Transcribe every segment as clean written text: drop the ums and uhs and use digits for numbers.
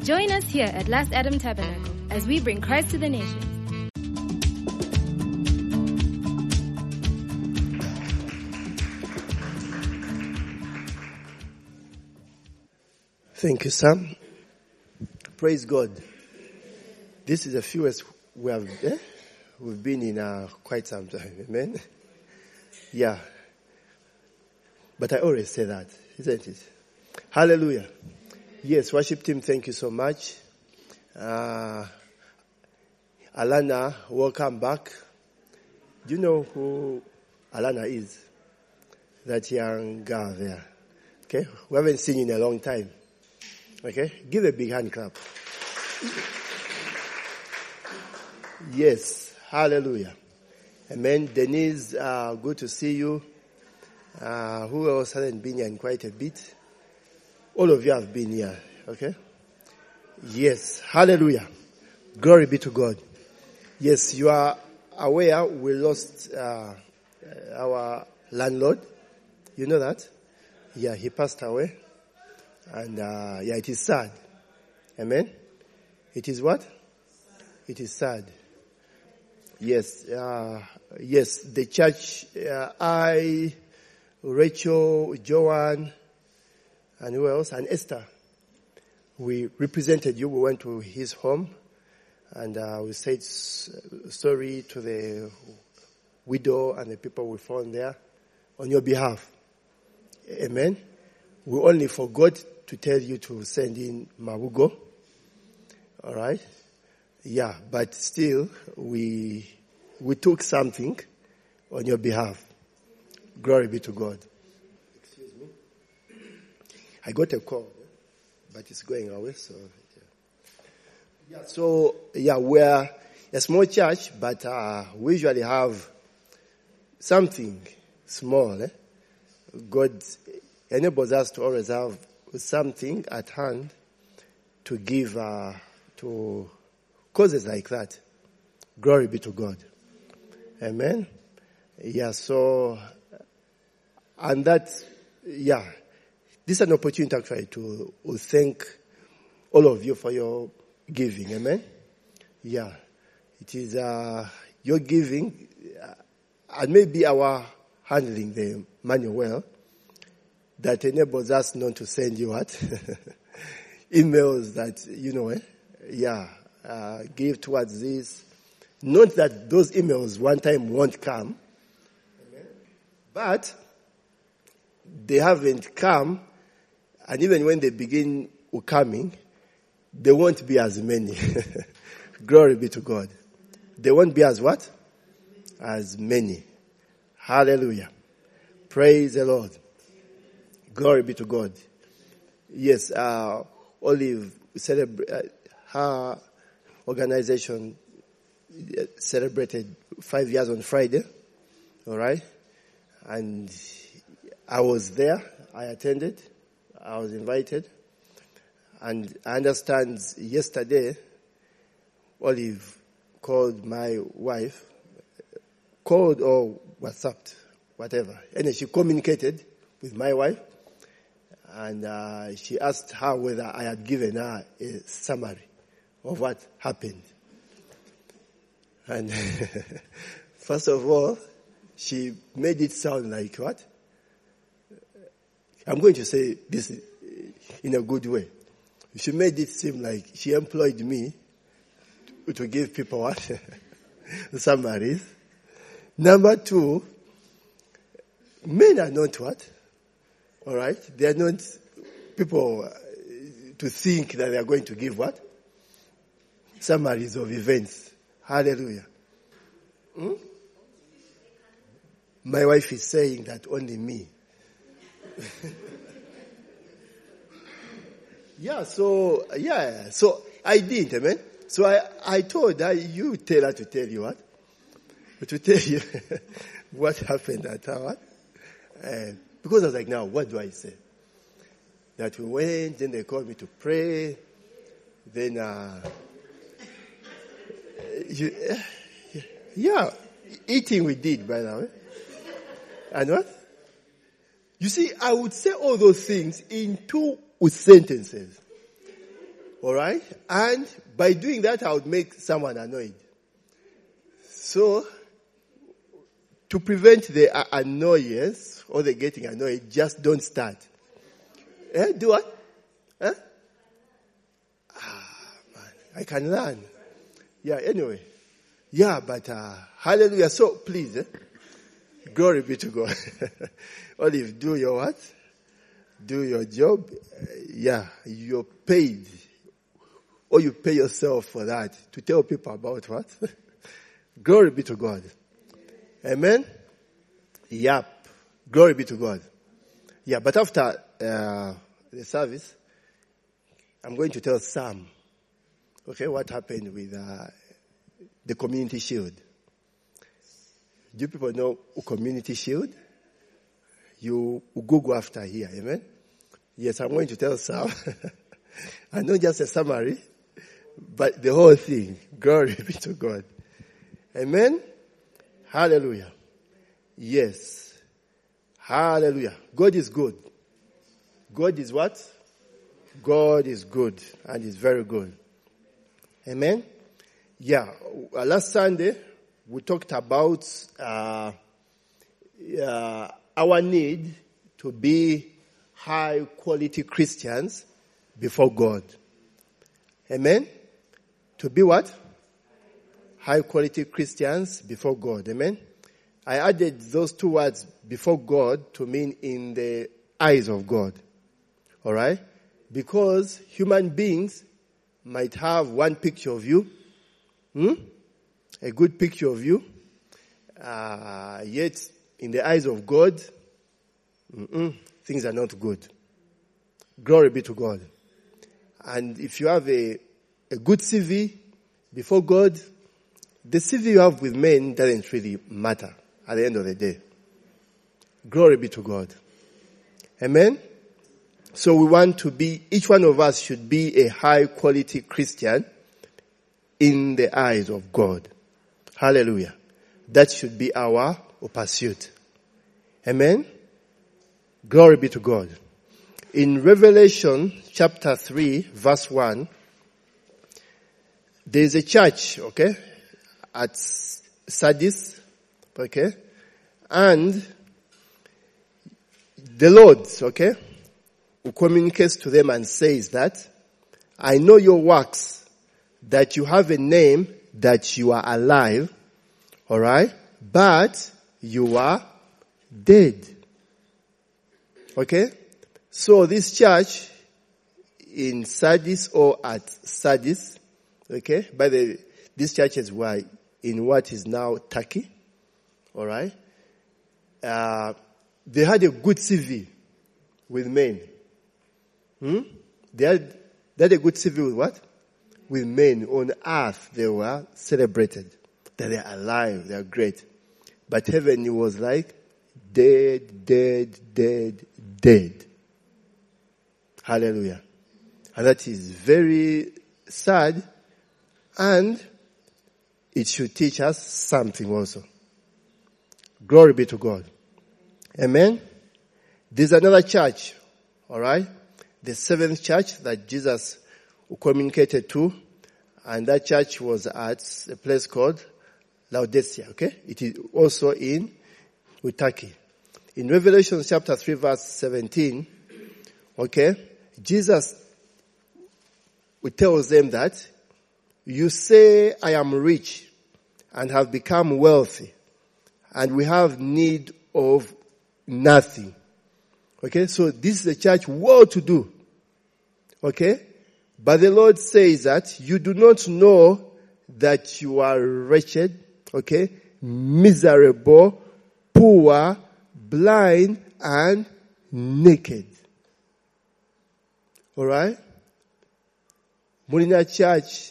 Join us here at Last Adam Tabernacle as we bring Christ to the nations. Thank you, Sam. Praise God. This is the fewest we've been in quite some time. Amen. Yeah. But I always say that, isn't it? Hallelujah. Yes, worship team, thank you so much. Alana, welcome back. Do you know who Alana is? That young girl there. Okay? We haven't seen you in a long time. Okay? Give a big hand clap. Yes. Hallelujah. Amen. Denise, good to see you. Who else hasn't been here in quite a bit? All of you have been here. Okay? Yes. Hallelujah. Glory be to God. Yes, you are aware we lost our landlord. You know that? Yeah, he passed away. And it is sad. Amen? It is what? It is sad. Yes, yes, the church, Rachel, Joanne, and who else? And Esther. We represented you. We went to his home and we said sorry to the widow and the people we found there on your behalf. Amen? We only forgot to tell you to send in Mabugo. All right? Yeah, but still, we took something on your behalf. Glory be to God. Excuse me. I got a call, but it's going away, so... Yeah, we're a small church, but we usually have something small. God enables us to always have something at hand to give to causes like that. Glory be to God. Amen. Yeah, so, and that, yeah, this is an opportunity actually to thank all of you for your giving. Amen. Yeah, it is your giving and maybe our handling the money well that enables us not to send you what? Emails that, give towards this. Not that those emails one time won't come, but they haven't come, and even when they begin coming, they won't be as many. Glory be to God. They won't be as what? As many. Hallelujah. Praise the Lord. Glory be to God. Yes, Olive her organization celebrated 5 years on Friday. All right? And I was there. I attended. I was invited. And I understand yesterday, Olive called my wife, called or WhatsApped, whatever. And she communicated with my wife. And she asked her whether I had given her a summary of what happened. And first of all, she made it sound like what? I'm going to say this in a good way. She made it seem like she employed me to give people what? Summaries. Number two, men are not what? All right? They are not people to think that they are going to give what? Summaries of events. Hallelujah. My wife is saying that only me. So I did, amen. So I told her, you tell her to tell you what? To tell you what happened at her what? Because I was like, now, what do I say? That we went, then they called me to pray, then, eating we did, by the way. And what? You see, I would say all those things in 2 sentences. All right? And by doing that, I would make someone annoyed. So, to prevent the annoyance or the getting annoyed, just don't start. Do what? Man, I can learn. Yeah, anyway. Yeah, but hallelujah. So, please, glory be to God. Olive, do your what? Do your job. Yeah, you're paid. Or you pay yourself for that. To tell people about what? Glory be to God. Amen? Yep. Glory be to God. Yeah, but after the service, I'm going to tell Sam, okay, what happened with the Community Shield. Do you people know Community Shield? You Google after here, amen? Yes, I'm going to tell Sam. And not just a summary, but the whole thing. Glory be to God. Amen? Hallelujah. Yes. Hallelujah. God is good. God is what? God is good and is very good. Amen? Yeah. Last Sunday, we talked about our need to be high quality Christians before God. Amen? To be what? High quality Christians before God. Amen? I added those two words before God to mean in the eyes of God. Alright? Because human beings might have one picture of you. A good picture of you. Yet, in the eyes of God, things are not good. Glory be to God. And if you have a good CV before God, the CV you have with men doesn't really matter at the end of the day. Glory be to God. Amen? So we want to be, each one of us should be a high quality Christian in the eyes of God. Hallelujah. That should be our pursuit. Amen? Glory be to God. In Revelation chapter 3 verse 1, there is a church, okay, at Sardis, okay, and the Lord, okay, who communicates to them and says that, I know your works, that you have a name, that you are alive, alright, but you are dead. Okay? So this church in Sardis or at Sardis, okay, these churches were in what is now Turkey, alright, they had a good CV with men. They had a good CV with what? With men. On earth they were celebrated. That they are alive, they are great. But heaven, it was like dead, dead, dead, dead. Hallelujah. And that is very sad, and it should teach us something also. Glory be to God. Amen. There's another church, alright? The seventh church that Jesus communicated to, and that church was at a place called Laodicea, okay? It is also in Turkey. In Revelation chapter 3 verse 17, okay, Jesus tells them that, you say I am rich and have become wealthy and we have need of nothing. Okay, so this is a church well to do. Okay, but the Lord says that you do not know that you are wretched, okay, miserable, poor, blind, and naked. Alright? Mulina church,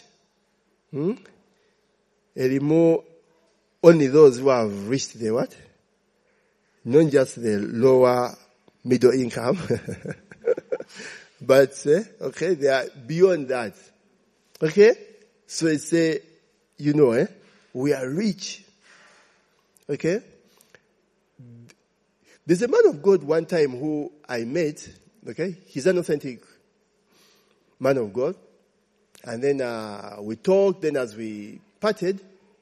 only those who have reached the what? Not just the lower middle income. But, okay, they are beyond that. Okay? So it's we are rich. Okay? There's a man of God one time who I met, okay? He's an authentic man of God. And then we talked. Then as we parted,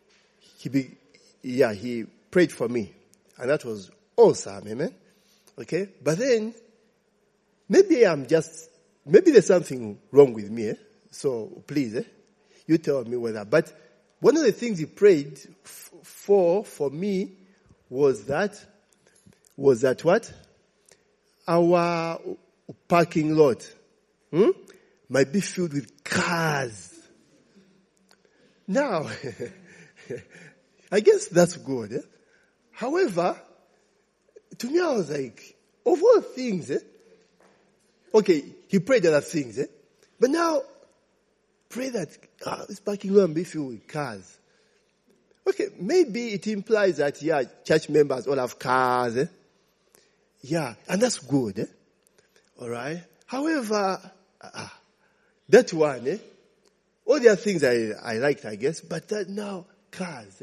he prayed for me. And that was awesome, amen? Okay? But then, maybe there's something wrong with me, eh? So please, you tell me whether. But one of the things he prayed for me was that what? Our parking lot might be filled with cars. Now, I guess that's good. Eh? However, to me I was like, of all things, okay, he prayed other things, but now pray that this parking lot be filled with cars. Okay, maybe it implies that, church members all have cars. Yeah, and that's good. All right. However, that one, all the other things I liked, I guess, but that now cars.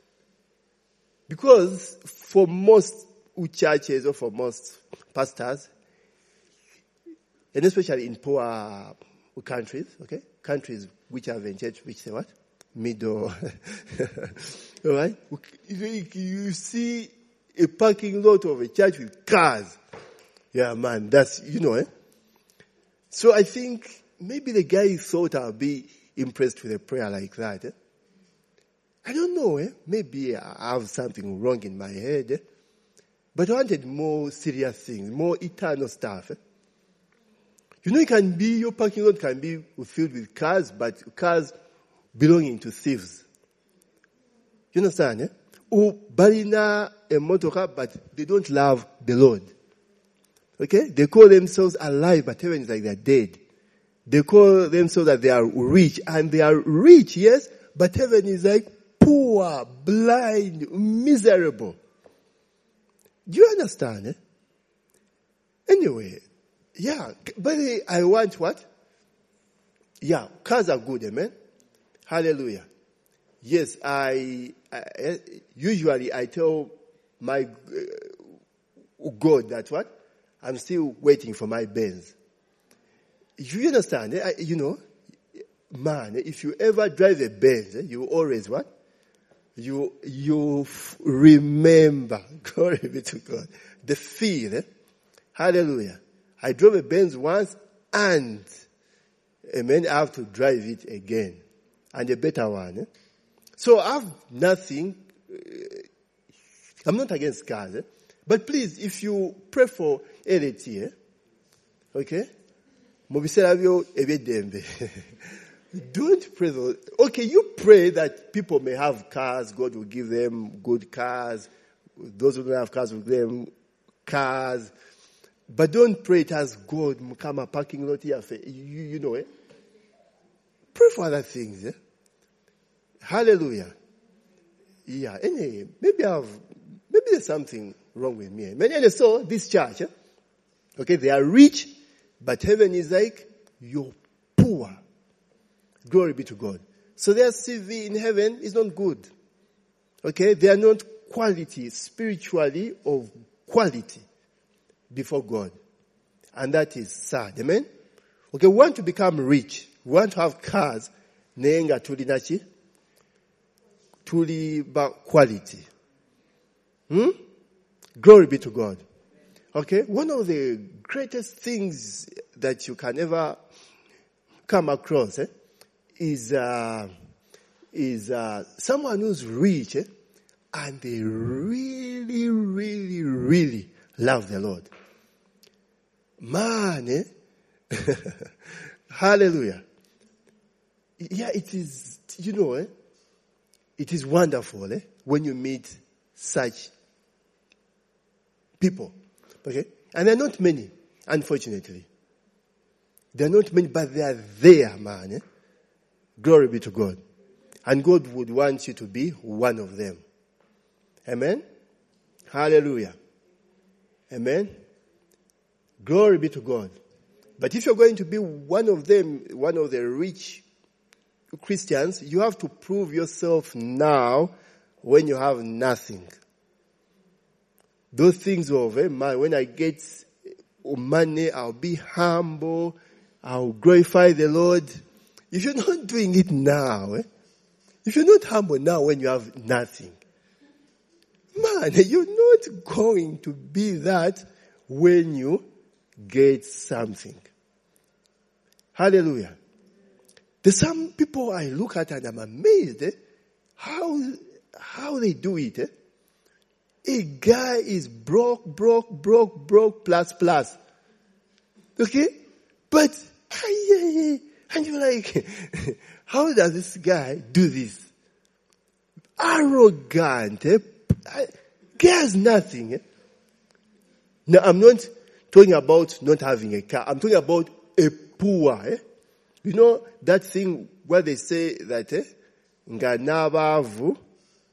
Because for most churches or for most pastors, and especially in poor countries, okay, countries which have a church which say what? Middle. All right? You see a parking lot of a church with cars. Yeah, man, that's, So I think maybe the guy thought I'll be impressed with a prayer like that. I don't know, Maybe I have something wrong in my head. But I wanted more serious things, more eternal stuff. Your parking lot can be filled with cars, but cars belonging to thieves. You understand, Who balina a motorcar, but they don't love the Lord. Okay? They call themselves alive, but heaven is like they're dead. They call themselves that they are rich, and they are rich, yes, but heaven is like poor, blind, miserable. Do you understand? Anyway, but I want what? Cars are good, amen? Hallelujah. Yes, I usually tell my God that what? I'm still waiting for my Benz. You understand? Man, if you ever drive a Benz, you always what? You remember, glory be to God, the feel. Hallelujah. I drove a Benz once and, amen, I have to drive it again. And a better one. So I have nothing. I'm not against cars. But please, if you pray for LT, okay? Don't pray. Okay, you pray that people may have cars. God will give them good cars. Those who don't have cars will give them cars. But don't pray it as God, come a parking lot here. Pray for other things. Hallelujah. Yeah, anyway, maybe there's something wrong with me. And so, this church, okay, they are rich, but heaven is like, you're poor. Glory be to God. So their CV in heaven is not good. Okay, they are not quality, spiritually of quality before God. And that is sad. Amen? Okay, we want to become rich. We want to have cars. Nenga tulinachi. Tuliba quality. Glory be to God. Okay, one of the greatest things that you can ever come across is someone who's rich and they really, really, really love the Lord. Man, hallelujah. Yeah, it is, it is wonderful when you meet such people. Okay? And there are not many, unfortunately. There are not many, but they are there, man. Glory be to God. And God would want you to be one of them. Amen? Hallelujah. Amen? Glory be to God. But if you're going to be one of them, one of the rich Christians, you have to prove yourself now when you have nothing. Those things of, when I get money, I'll be humble, I'll glorify the Lord. if you're not doing it now, if you're not humble now when you have nothing, man, you're not going to be that when you get something. Hallelujah. There's some people I look at and I'm amazed how they do it. A guy is broke, plus. Okay? But, and you're like, how does this guy do this? Arrogant. Guy has nothing. Now, I'm not talking about not having a car. I'm talking about a poor. You know that thing where they say that, nganabavu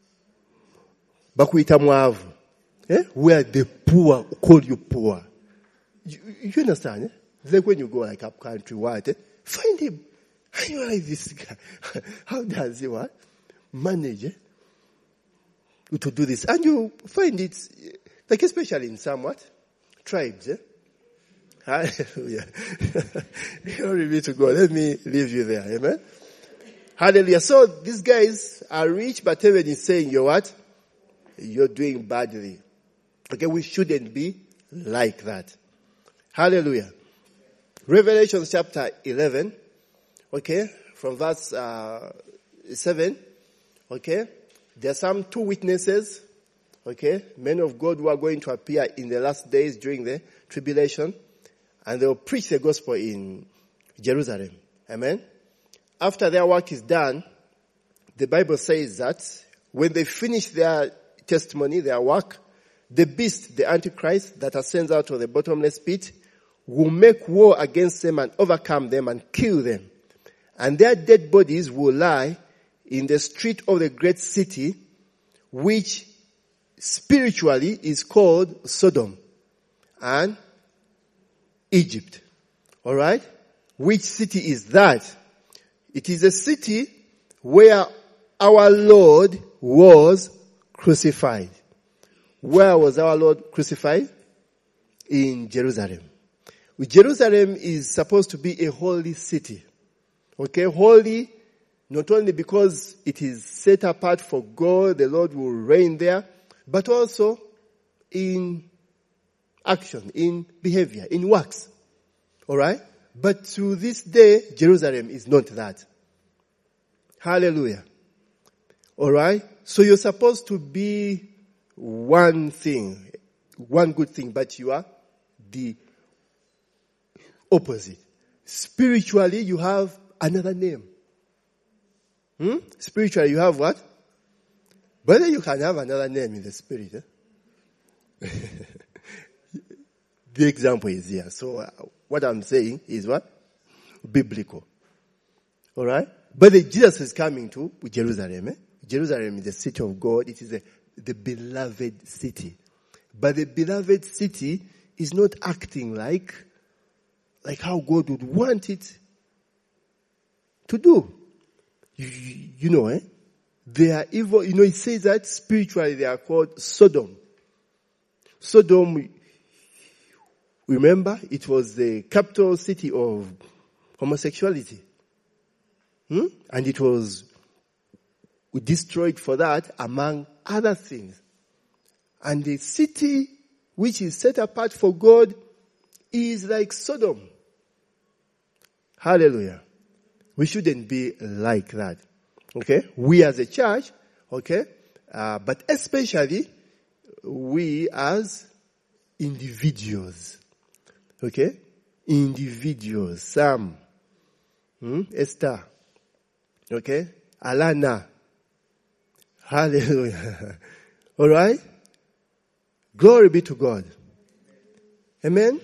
bakuita mwavu. Where the poor call you poor. You understand? Like when you go like up country, find him. And you're like, this guy, how does he manage to do this? And you find it, like especially in some tribes. Hallelujah. Glory be to God. Let me leave you there. Amen. Hallelujah. So these guys are rich, but everyone is saying you're doing badly. Okay, we shouldn't be like that. Hallelujah. Revelation chapter 11, okay, from verse 7, okay. There are some two witnesses, okay, men of God who are going to appear in the last days during the tribulation, and they will preach the gospel in Jerusalem. Amen. After their work is done, the Bible says that when they finish their testimony, their work, the beast, the Antichrist that ascends out of the bottomless pit, will make war against them and overcome them and kill them. And their dead bodies will lie in the street of the great city, which spiritually is called Sodom and Egypt. Alright? Which city is that? It is a city where our Lord was crucified. Where was our Lord crucified? In Jerusalem. Jerusalem is supposed to be a holy city. Okay, holy not only because it is set apart for God, the Lord will reign there, but also in action, in behavior, in works. Alright? But to this day, Jerusalem is not that. Hallelujah. Alright? So you're supposed to be one thing, one good thing, but you are the opposite. Spiritually, you have another name. Spiritually, you have what? But you can have another name in the spirit. The example is here. So what I'm saying is what? Biblical. Alright? But Jesus is coming to Jerusalem. Jerusalem is the city of God. It is the beloved city. But the beloved city is not acting like how God would want it to do. You know, they are evil. You know, it says that spiritually they are called Sodom. Sodom, remember, it was the capital city of homosexuality. And it was destroyed for that, among other things. And the city which is set apart for God is like Sodom. Hallelujah. We shouldn't be like that. Okay? We as a church, okay? But especially we as individuals. Okay? Individuals. Sam. Esther. Okay? Alana. Hallelujah. Alright? Glory be to God. Amen?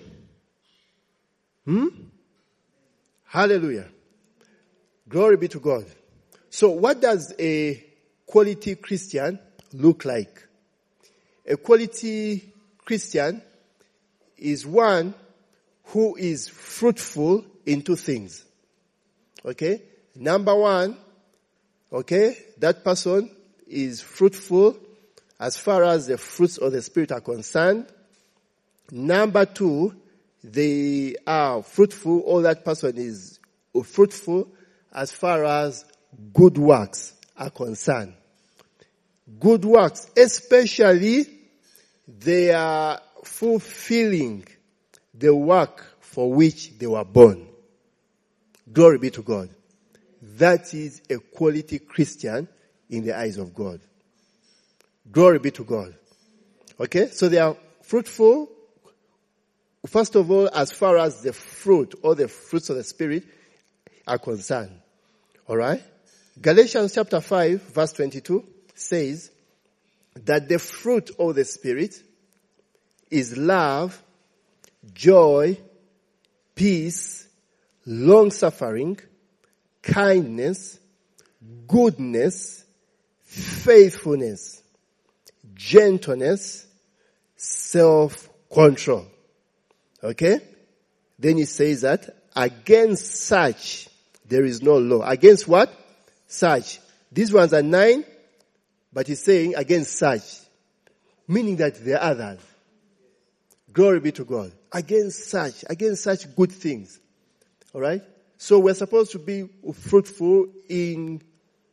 Hallelujah. Glory be to God. So what does a quality Christian look like? A quality Christian is one who is fruitful in two things. Okay? Number one, okay, that person is fruitful as far as the fruits of the Spirit are concerned. Number two, they are fruitful, or that person is fruitful as far as good works are concerned. Good works, especially they are fulfilling the work for which they were born. Glory be to God. That is a quality Christian in the eyes of God. Glory be to God. Okay, so they are fruitful. First of all, as far as the fruit or the fruits of the Spirit are concerned. Alright? Galatians chapter 5 verse 22 says that the fruit of the Spirit is love, joy, peace, long-suffering, kindness, goodness, faithfulness, gentleness, self-control. Okay? Then he says that against such there is no law. Against what? Such. These ones are 9, but he's saying against such. Meaning that there are others. Glory be to God. Against such good things. Alright? So we're supposed to be fruitful in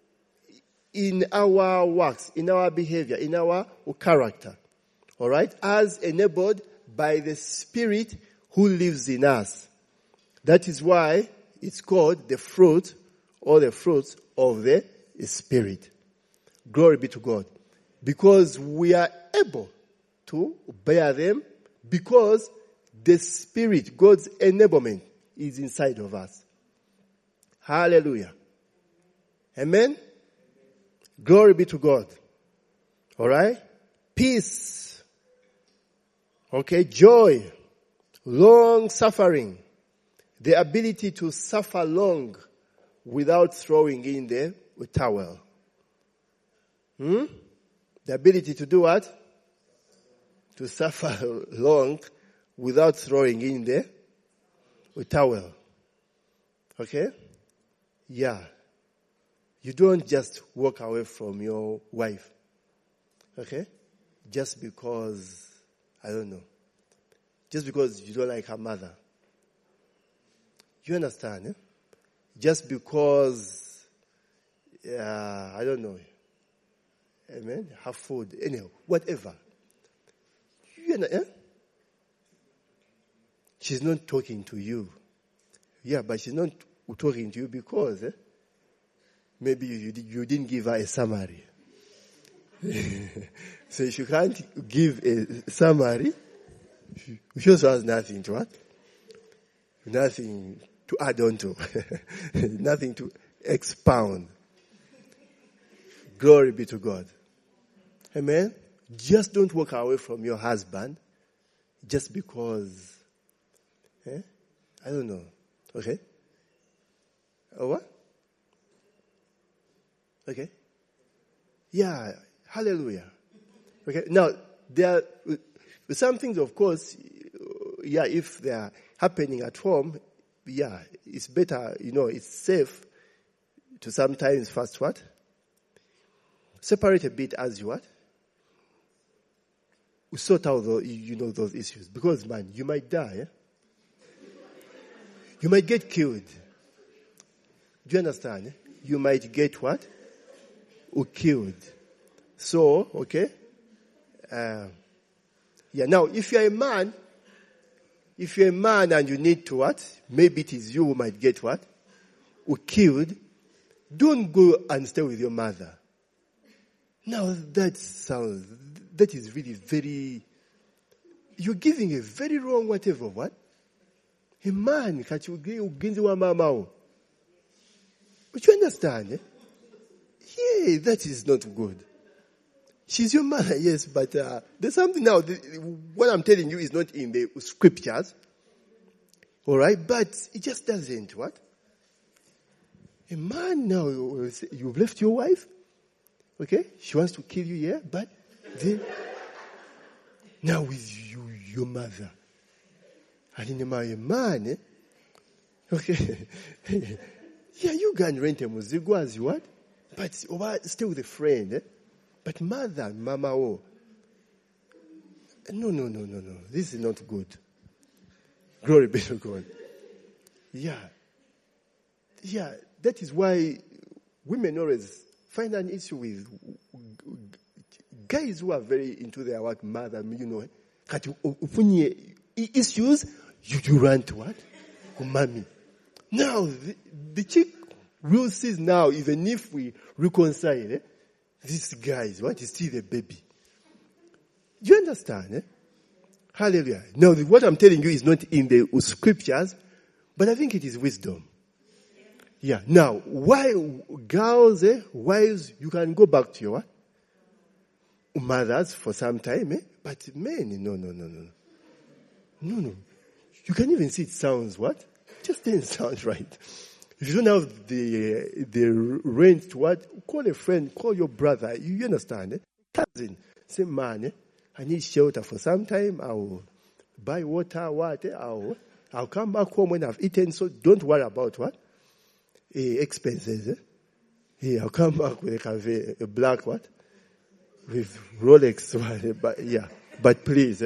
our works, in our behavior, in our character. Alright? As enabled by the Spirit who lives in us. That is why it's called the fruit or the fruits of the Spirit. Glory be to God. Because we are able to bear them because the Spirit, God's enablement, is inside of us. Hallelujah. Amen? Glory be to God. Alright? Peace. Okay? Joy. Long suffering. The ability to suffer long without throwing in the towel. The ability to do what? To suffer long without throwing in the towel. Okay? Yeah. You don't just walk away from your wife. Okay? Just because, I don't know. Just because you don't like her mother. You understand, eh? Just because, I don't know. Amen? Her food, anyhow, whatever. You know, eh? She's not talking to you. Yeah, but she's not talking to you because maybe you didn't give her a summary. So if you can't give a summary, she also has nothing to what? Nothing to add on to. Nothing to expound. Glory be to God. Amen? Just don't walk away from your husband just because, I don't know. Okay? Oh, what? Okay? Yeah, hallelujah. Okay, now, there are some things, of course, yeah, if they are happening at home, yeah, it's better, it's safe to sometimes first what? Separate a bit as you what? We sort out those issues. Because, man, you might die. You might get killed. Do you understand? You might get what? Or killed. So, okay. Now, if you're a man and you need to what? Maybe it is you who might get what? Or killed. Don't go and stay with your mother. Now, that is really very, you're giving a very wrong whatever, what? A man, but you understand? Yeah, that is not good. She's your mother, yes, but there's something now. What I'm telling you is not in the scriptures. Alright, but it just doesn't, what? A man now, you've left your wife. Okay? She wants to kill you, yeah, but then, now with your mother. I didn't marry a man, Okay? Yeah, you can rent a muzigo as you want, but stay with a friend, But mother, mama, no. This is not good. Glory be to God. Yeah. that is why women always find an issue with guys who are very into their what mother, issues, you run to what? Mommy. Now, the chick will see now, even if we reconcile, this guy is what? Is still a baby. Do you understand? Hallelujah. Now, what I'm telling you is not in the scriptures, but I think it is wisdom. Yeah. Now, why girls, wives, you can go back to your what? Mothers for some time, but men, no. You can even see it sounds what? Just didn't sound right. If you don't have the range to what? Call a friend, call your brother. You understand? Cousin, say, man, I need shelter for some time. I'll buy water, I'll come back home when I've eaten. So don't worry about what? Expenses. I'll come back with a black what? With Rolex. But yeah, but please.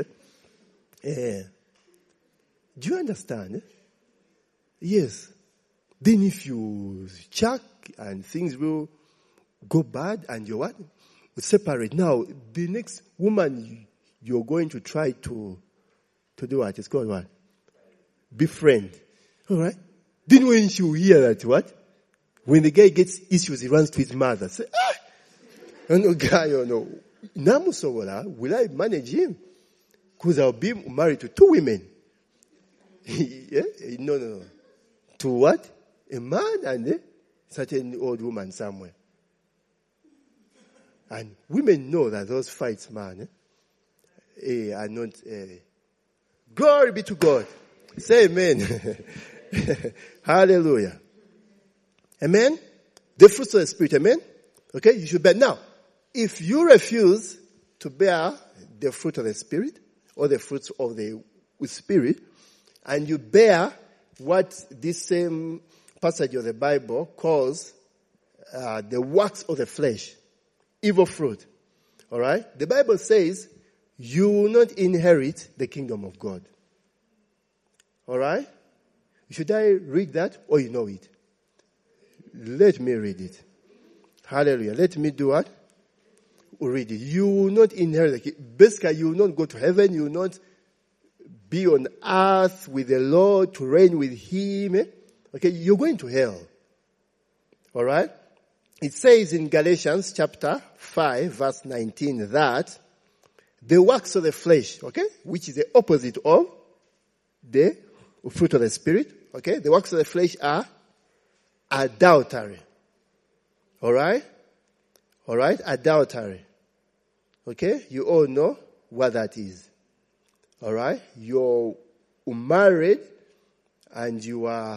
Do you understand? Yes. Then if you check and things will go bad and you what? Separate. Now, the next woman you're going to try to do what? It's called what? Befriend. Alright? Then when she will hear that what? When the guy gets issues, he runs to his mother. Say, guy, Namusowola, will I manage him? Because I'll be married to 2 women. Yeah? No. To what? A man and a certain old woman somewhere. And women know that those fights, man, are not... glory be to God. Say amen. Hallelujah. Amen? The fruits of the Spirit, amen? Okay, you should bear. Now, if you refuse to bear the fruit of the Spirit, or the fruits of the Spirit, and you bear what this same passage of the Bible calls the works of the flesh, evil fruit. Alright? The Bible says you will not inherit the kingdom of God. Alright? Should I read that or you know it? Let me read it. Hallelujah. Let me do what? Read it. You will not inherit the kingdom. Basically, you will not go to heaven. You will not be on earth with the Lord to reign with Him. Okay, you're going to hell. Alright? It says in Galatians chapter 5 verse 19 that the works of the flesh, okay, which is the opposite of the fruit of the Spirit, okay, the works of the flesh are adultery. Alright? Alright? Adultery. Okay? You all know what that is. Alright? You're married and you are,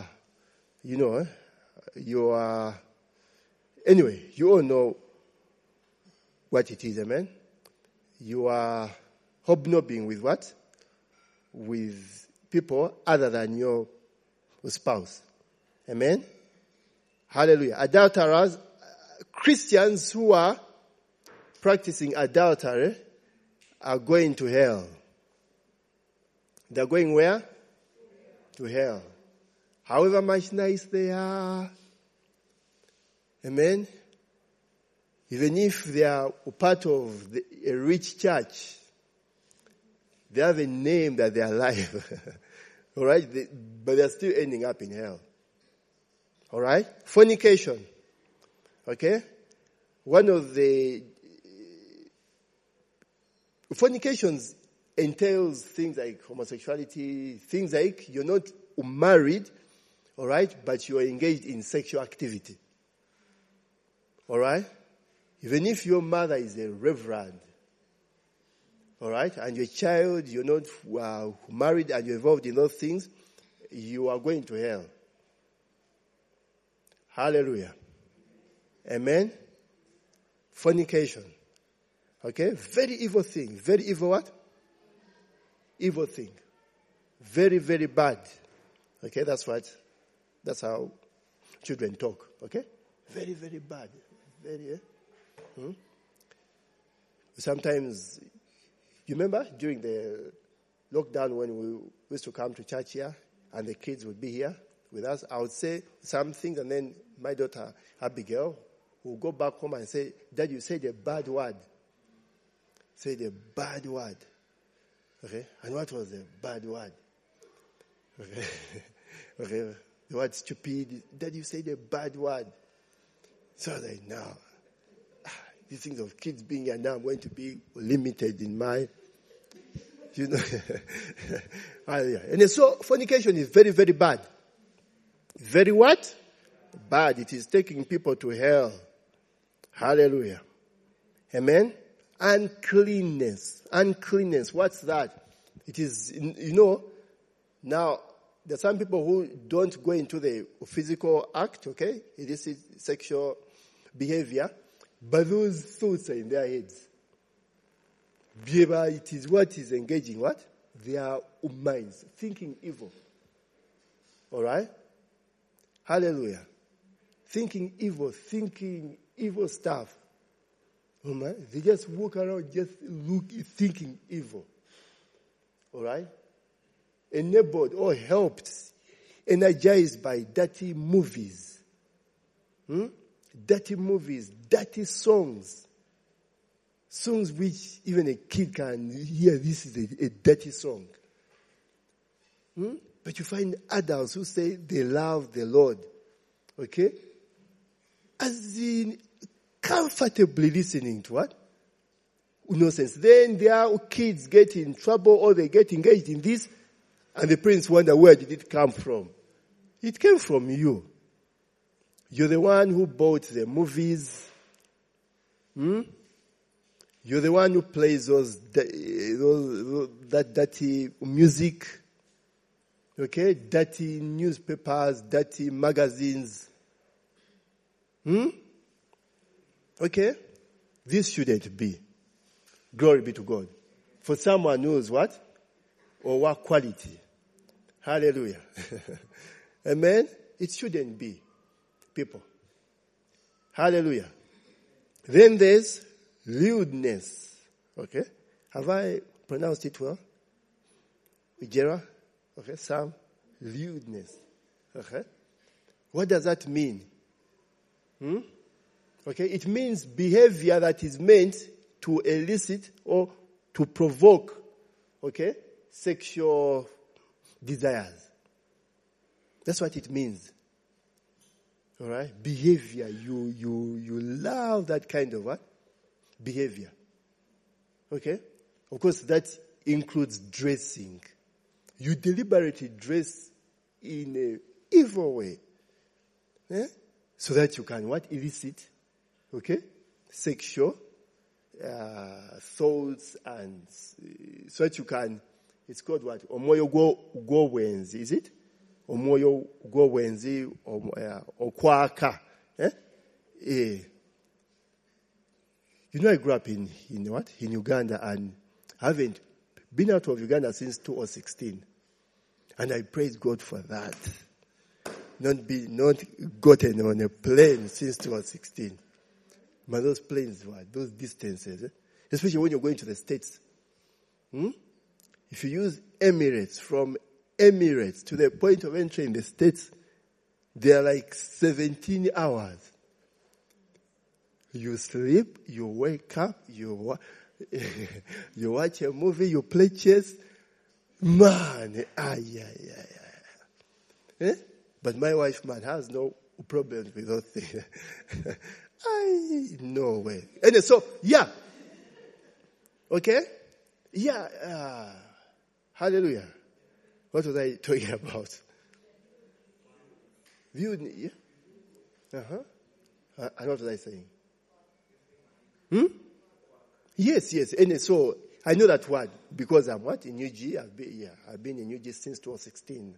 anyway, you all know what it is, amen? You are hobnobbing with what? With people other than your spouse. Amen? Hallelujah. Adulterers, Christians who are practicing adultery are going to hell. They're going where? To hell. However much nice they are. Amen? Even if they are part of a rich church, they have a name that they are alive. Alright? But they're still ending up in hell. Alright? Fornication. Okay? One of the fornications entails things like homosexuality, things like you're not married, alright, but you are engaged in sexual activity. Alright? Even if your mother is a reverend, alright, and your child, you're not married and you're involved in those things, you are going to hell. Hallelujah. Amen? Fornication. Okay? Very evil thing. Very evil what? Evil thing. Very, very bad. Okay? That's how children talk. Okay? Very, very bad. Very, Sometimes, you remember during the lockdown when we used to come to church here and the kids would be here with us, I would say some things and then my daughter Abigail will go back home and say, Dad, you said a bad word. Say the bad word. Okay? And what was the bad word? Okay? Okay? The word stupid. Dad, you said a bad word. So I was like, no. These things of kids being here, now I'm going to be limited in my, you know. And so fornication is very, very bad. Very what? Bad. It is taking people to hell. Hallelujah. Amen. Uncleanness. Uncleanness. What's that? It is, you know, now, there are some people who don't go into the physical act, okay? It is sexual behavior. But those thoughts are in their heads. It is what is engaging what? Their minds. Thinking evil. Alright? Hallelujah. Thinking evil stuff. Oh my, they just walk around thinking evil. Alright? Enabled or helped, energized by dirty movies. Dirty movies, dirty songs. Songs which even a kid can hear, this is a dirty song. But you find adults who say they love the Lord. Okay? As in, comfortably listening to what? Nonsense. Then their kids get in trouble or they get engaged in this, and the parents wonder, where did it come from? It came from you. You're the one who bought the movies. You're the one who plays that dirty music. Okay? Dirty newspapers, dirty magazines. Okay? This shouldn't be. Glory be to God. For someone knows what? Or what quality. Hallelujah. Amen? It shouldn't be. People. Hallelujah. Then there's lewdness. Okay? Have I pronounced it well? Ujera? Okay, Sam? Lewdness. Okay? What does that mean? Okay, it means behavior that is meant to elicit or to provoke, okay, sexual desires. That's what it means. All right? Behavior. You love that kind of what? Behavior. Okay? Of course, that includes dressing. You deliberately dress in an evil way. So that you can what? Elicit, okay? Sexual thoughts, and so that you can, it's called what? Omoyo go wenzi, is it? Omoyo go wenzi, okwaka. You know, I grew up in what? In Uganda, and I haven't been out of Uganda since 2016. And I praise God for that. Not gotten on a plane since 2016. But those planes were, those distances, especially when you're going to the States. If you use Emirates, from Emirates to the point of entry in the States, they are like 17 hours. You sleep, you wake up, you watch a movie, you play chess. Man, But my wife, man, has no problem with those things. No way. And so, yeah. Okay? Yeah. Hallelujah. What was I talking about? Yeah? And what was I saying? Yes. And so, I know that word because I'm what? In UG. I've been in UG since 2016.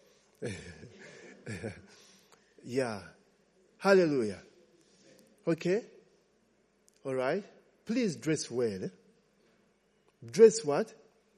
Yeah. Hallelujah. Okay? All right? Please dress well. Dress what?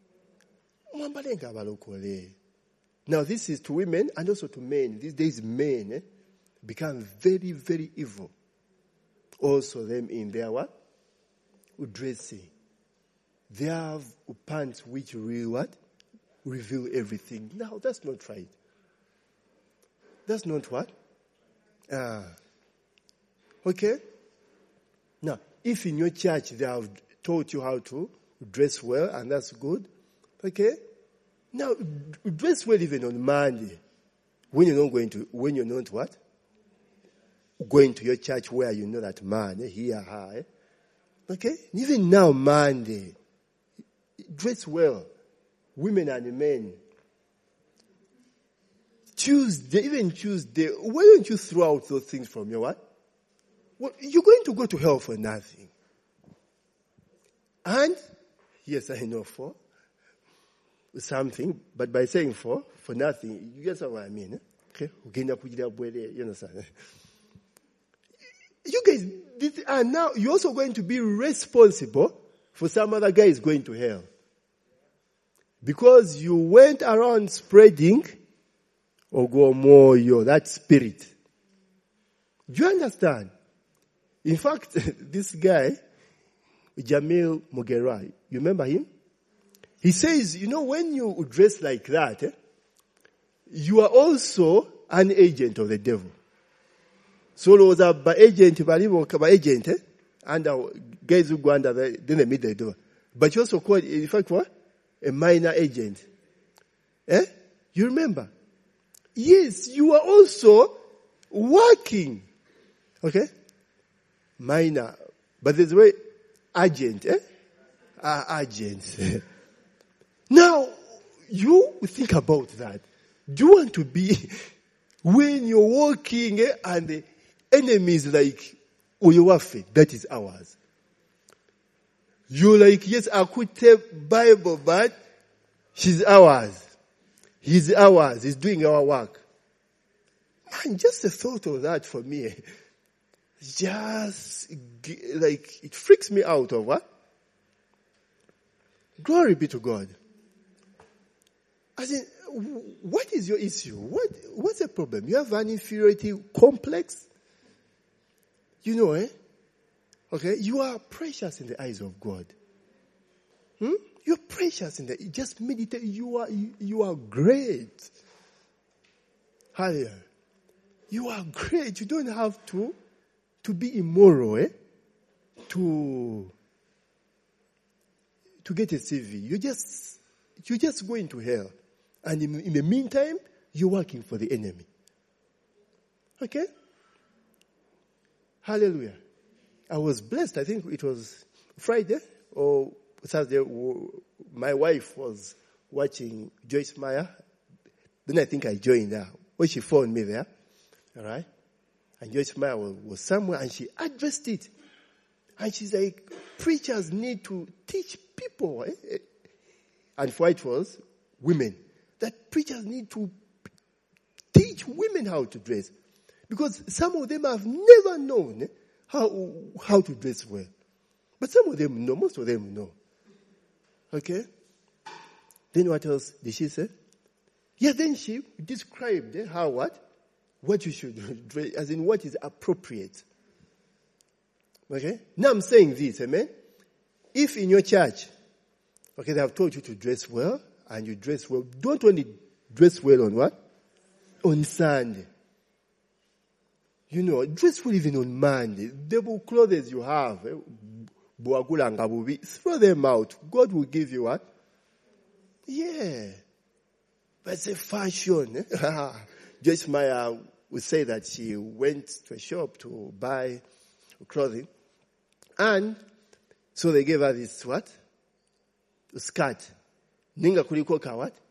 Now this is to women and also to men. These days men become very, very evil. Also them in their what? Dressing. They have pants which really what? Reveal everything. Now that's not right. That's not what? Okay? Now, if in your church they have taught you how to dress well, and that's good, okay? Now, dress well even on Monday, when you're not what? Going to your church where you know that man, here, okay? Even now, Monday, dress well, women and men. Tuesday, why don't you throw out those things from your what? Well, you're going to go to hell for nothing. And, yes, I know for something, but by saying for nothing, you guess what I mean. Okay? You understand? You guys, and now you're also going to be responsible for some other guy is going to hell. Because you went around spreading Ogomoyo, that spirit. Do you understand? In fact, this guy, Jamil Mogera, you remember him? He says, when you dress like that, you are also an agent of the devil. So there was a agent, and guys who go under then they meet the devil. But you also called, in fact, what? A minor agent. You remember? Yes, you are also working. Okay? Minor. But there's a way, agent, agent. Now, you think about that. Do you want to be, when you're walking and the enemy is like, Oyowafe, that is ours. You're like, yes, I could tell Bible, but she's ours. He's ours. He's doing our work. Man, just the thought of that for me, just like, it freaks me out of what? Glory be to God. As in, what is your issue? What's the problem? You have an inferiority complex? Okay? You are precious in the eyes of God. You're precious in the, just meditate. You are great. Hallelujah. You are great. You don't have to be immoral, to get a CV. You just go into hell. And in the meantime, you're working for the enemy. Okay? Hallelujah. I was blessed. I think it was Friday or Saturday. My wife was watching Joyce Meyer. Then I think I joined her. When she phoned me there. All right? And Joyce Meyer was somewhere and she addressed it. And she's like, preachers need to teach people. And for it was women. That preachers need to teach women how to dress. Because some of them have never known how to dress well. But some of them know, most of them know. Okay? Then what else did she say? Yeah, then she described how what you should dress, as in what is appropriate. Okay? Now I'm saying this, amen? If in your church, okay, they have told you to dress well, and you dress well, don't only dress well on what? On Sunday. Dress well even on Monday. The clothes you have, throw them out. God will give you what? Yeah. But it's a fashion. Joyce Meyer would say that she went to a shop to buy clothing. And so they gave her this what? Skirt. Ninga kuliko ka what?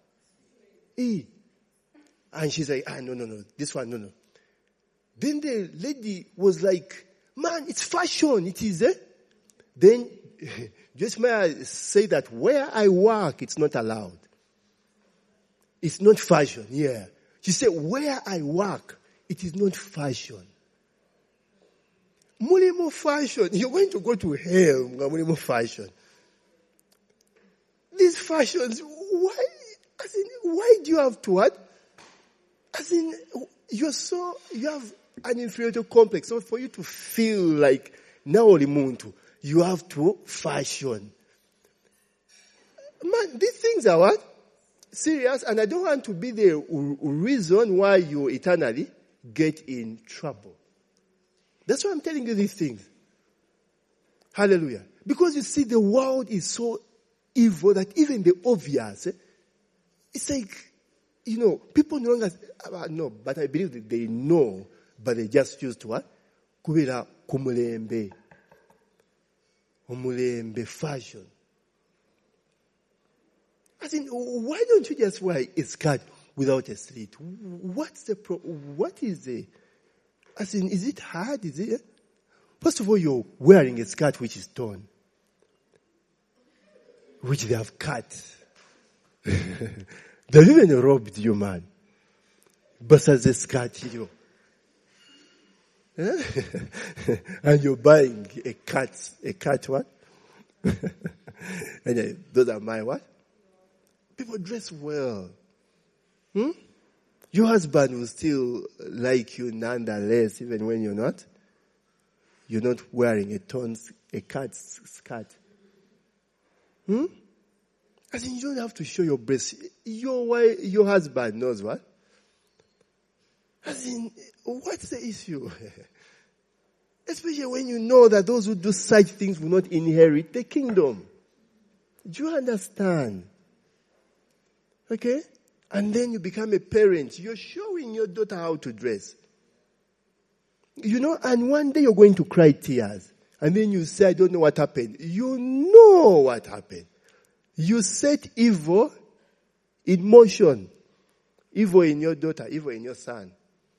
And she's like, no, this one, no. Then the lady was like, man, it's fashion, it is, Then, Joyce Meyer said that where I work, it's not allowed. It's not fashion, yeah. She said, where I work, it is not fashion. Mulimo fashion, you're going to go to hell, mulimo fashion. These fashions, why do you have to what? You have an inferiority complex. So for you to feel like, now limuntu, you have to fashion. Man, these things are what? Serious, and I don't want to be the reason why you eternally get in trouble. That's why I'm telling you these things. Hallelujah. Because you see, the world is so evil that even the obvious, it's like, people no longer know, but I believe that they know, but they just choose to what? Kubira kumulembe. Umulembe fashion. I think, why don't you just wear a skirt without a slit? What is the, is it hard? Is it? First of all, you're wearing a skirt which is torn, which they have cut. They've even robbed you, man. But as a skirt, and you're buying a cut what? And those are my what? People dress well. Your husband will still like you nonetheless, even when you're not wearing a cut skirt. I think you don't have to show your breasts. Your husband knows what? What's the issue? Especially when you know that those who do such things will not inherit the kingdom. Do you understand? Okay? And then you become a parent. You're showing your daughter how to dress. And one day you're going to cry tears. And then you say, I don't know what happened. You know what happened. You set evil in motion. Evil in your daughter, evil in your son.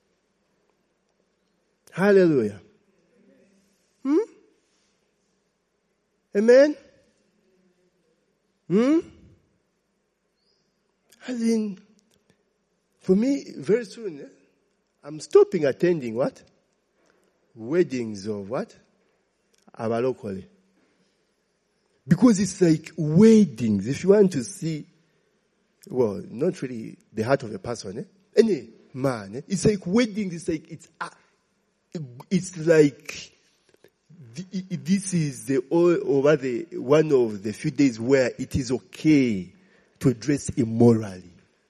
Hallelujah. Amen? For me, very soon, I'm stopping attending what? Weddings of what? Abalokole. Because it's like weddings. If you want to see, well, not really the heart of a person, any man, it's like weddings. It's like this is one of the few days where it is okay to dress immorally.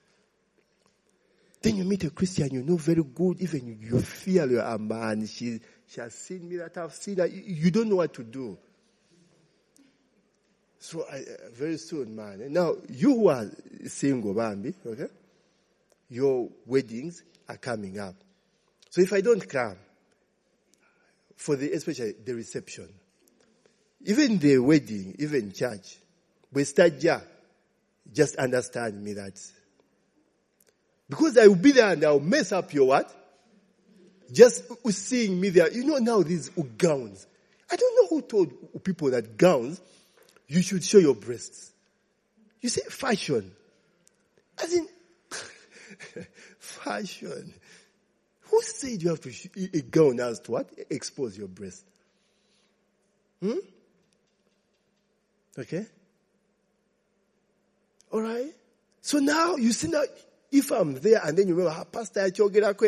Then you meet a Christian, very good, even you feel you're a man, she has seen me that I've seen her. You don't know what to do. So very soon, man. Now, you who are single, Bambi, okay? Your weddings are coming up. So if I don't come, especially the reception, even the wedding, even church, we start just understand me that. Because I will be there and I will mess up your what? Just seeing me there. Now these gowns. I don't know who told people that gowns, you should show your breasts. You say fashion. Fashion. Who said you have to a gown has to what? Expose your breast. Okay? Alright? So now, you see now, if I'm there and then you remember, Pastor, do you know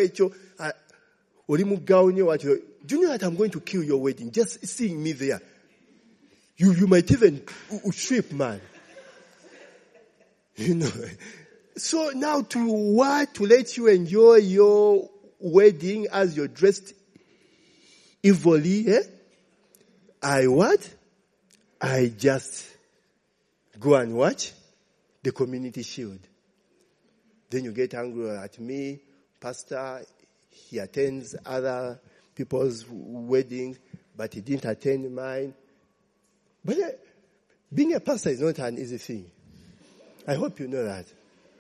that I'm going to kill your wedding? Just seeing me there. You might even trip, man. So now to let you enjoy your wedding as you're dressed evilly, I just go and watch the Community Shield. Then you get angry at me, Pastor, he attends other people's weddings, but he didn't attend mine. But being a pastor is not an easy thing. I hope you know that.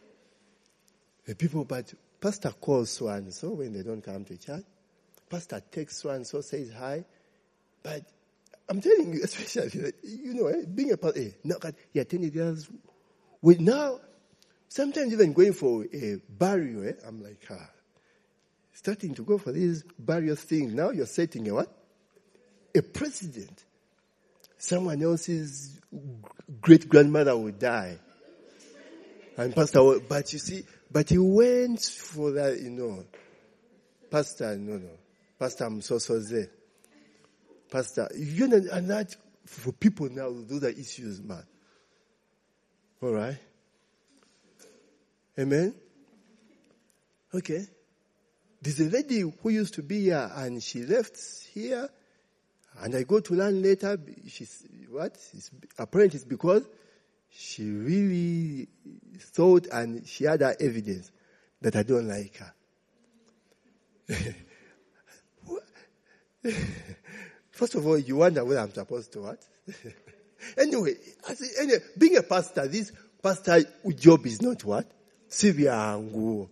But pastor calls so and so when they don't come to church. Pastor texts so and so, says hi. But I'm telling you, especially, being a pastor, he attended the others. Now, sometimes even going for a burial, I'm like, starting to go for these burial things. Now you're setting a what? A precedent. Someone else's great-grandmother will die. And Pastor, but you see, he went for that, Pastor, no. Pastor, I'm so there. Pastor, and that, for people now, those are issues, man. All right? Amen? Okay. there's a lady who used to be here and she left here. And I go to learn later, apparently it's because she really thought and she had her evidence that I don't like her. First of all, you wonder whether I'm supposed to what? Anyway, being a pastor, this pastor job is not what? Sivyangu.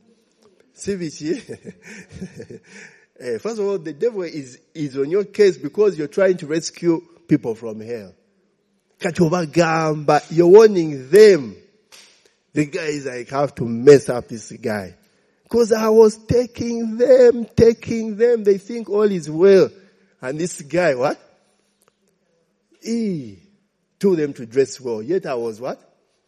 First of all, the devil is on your case because you're trying to rescue people from hell. But you're warning them. The guy is like, I have to mess up this guy. Because I was taking them. They think all is well. And this guy, what? He told them to dress well. Yet I was what?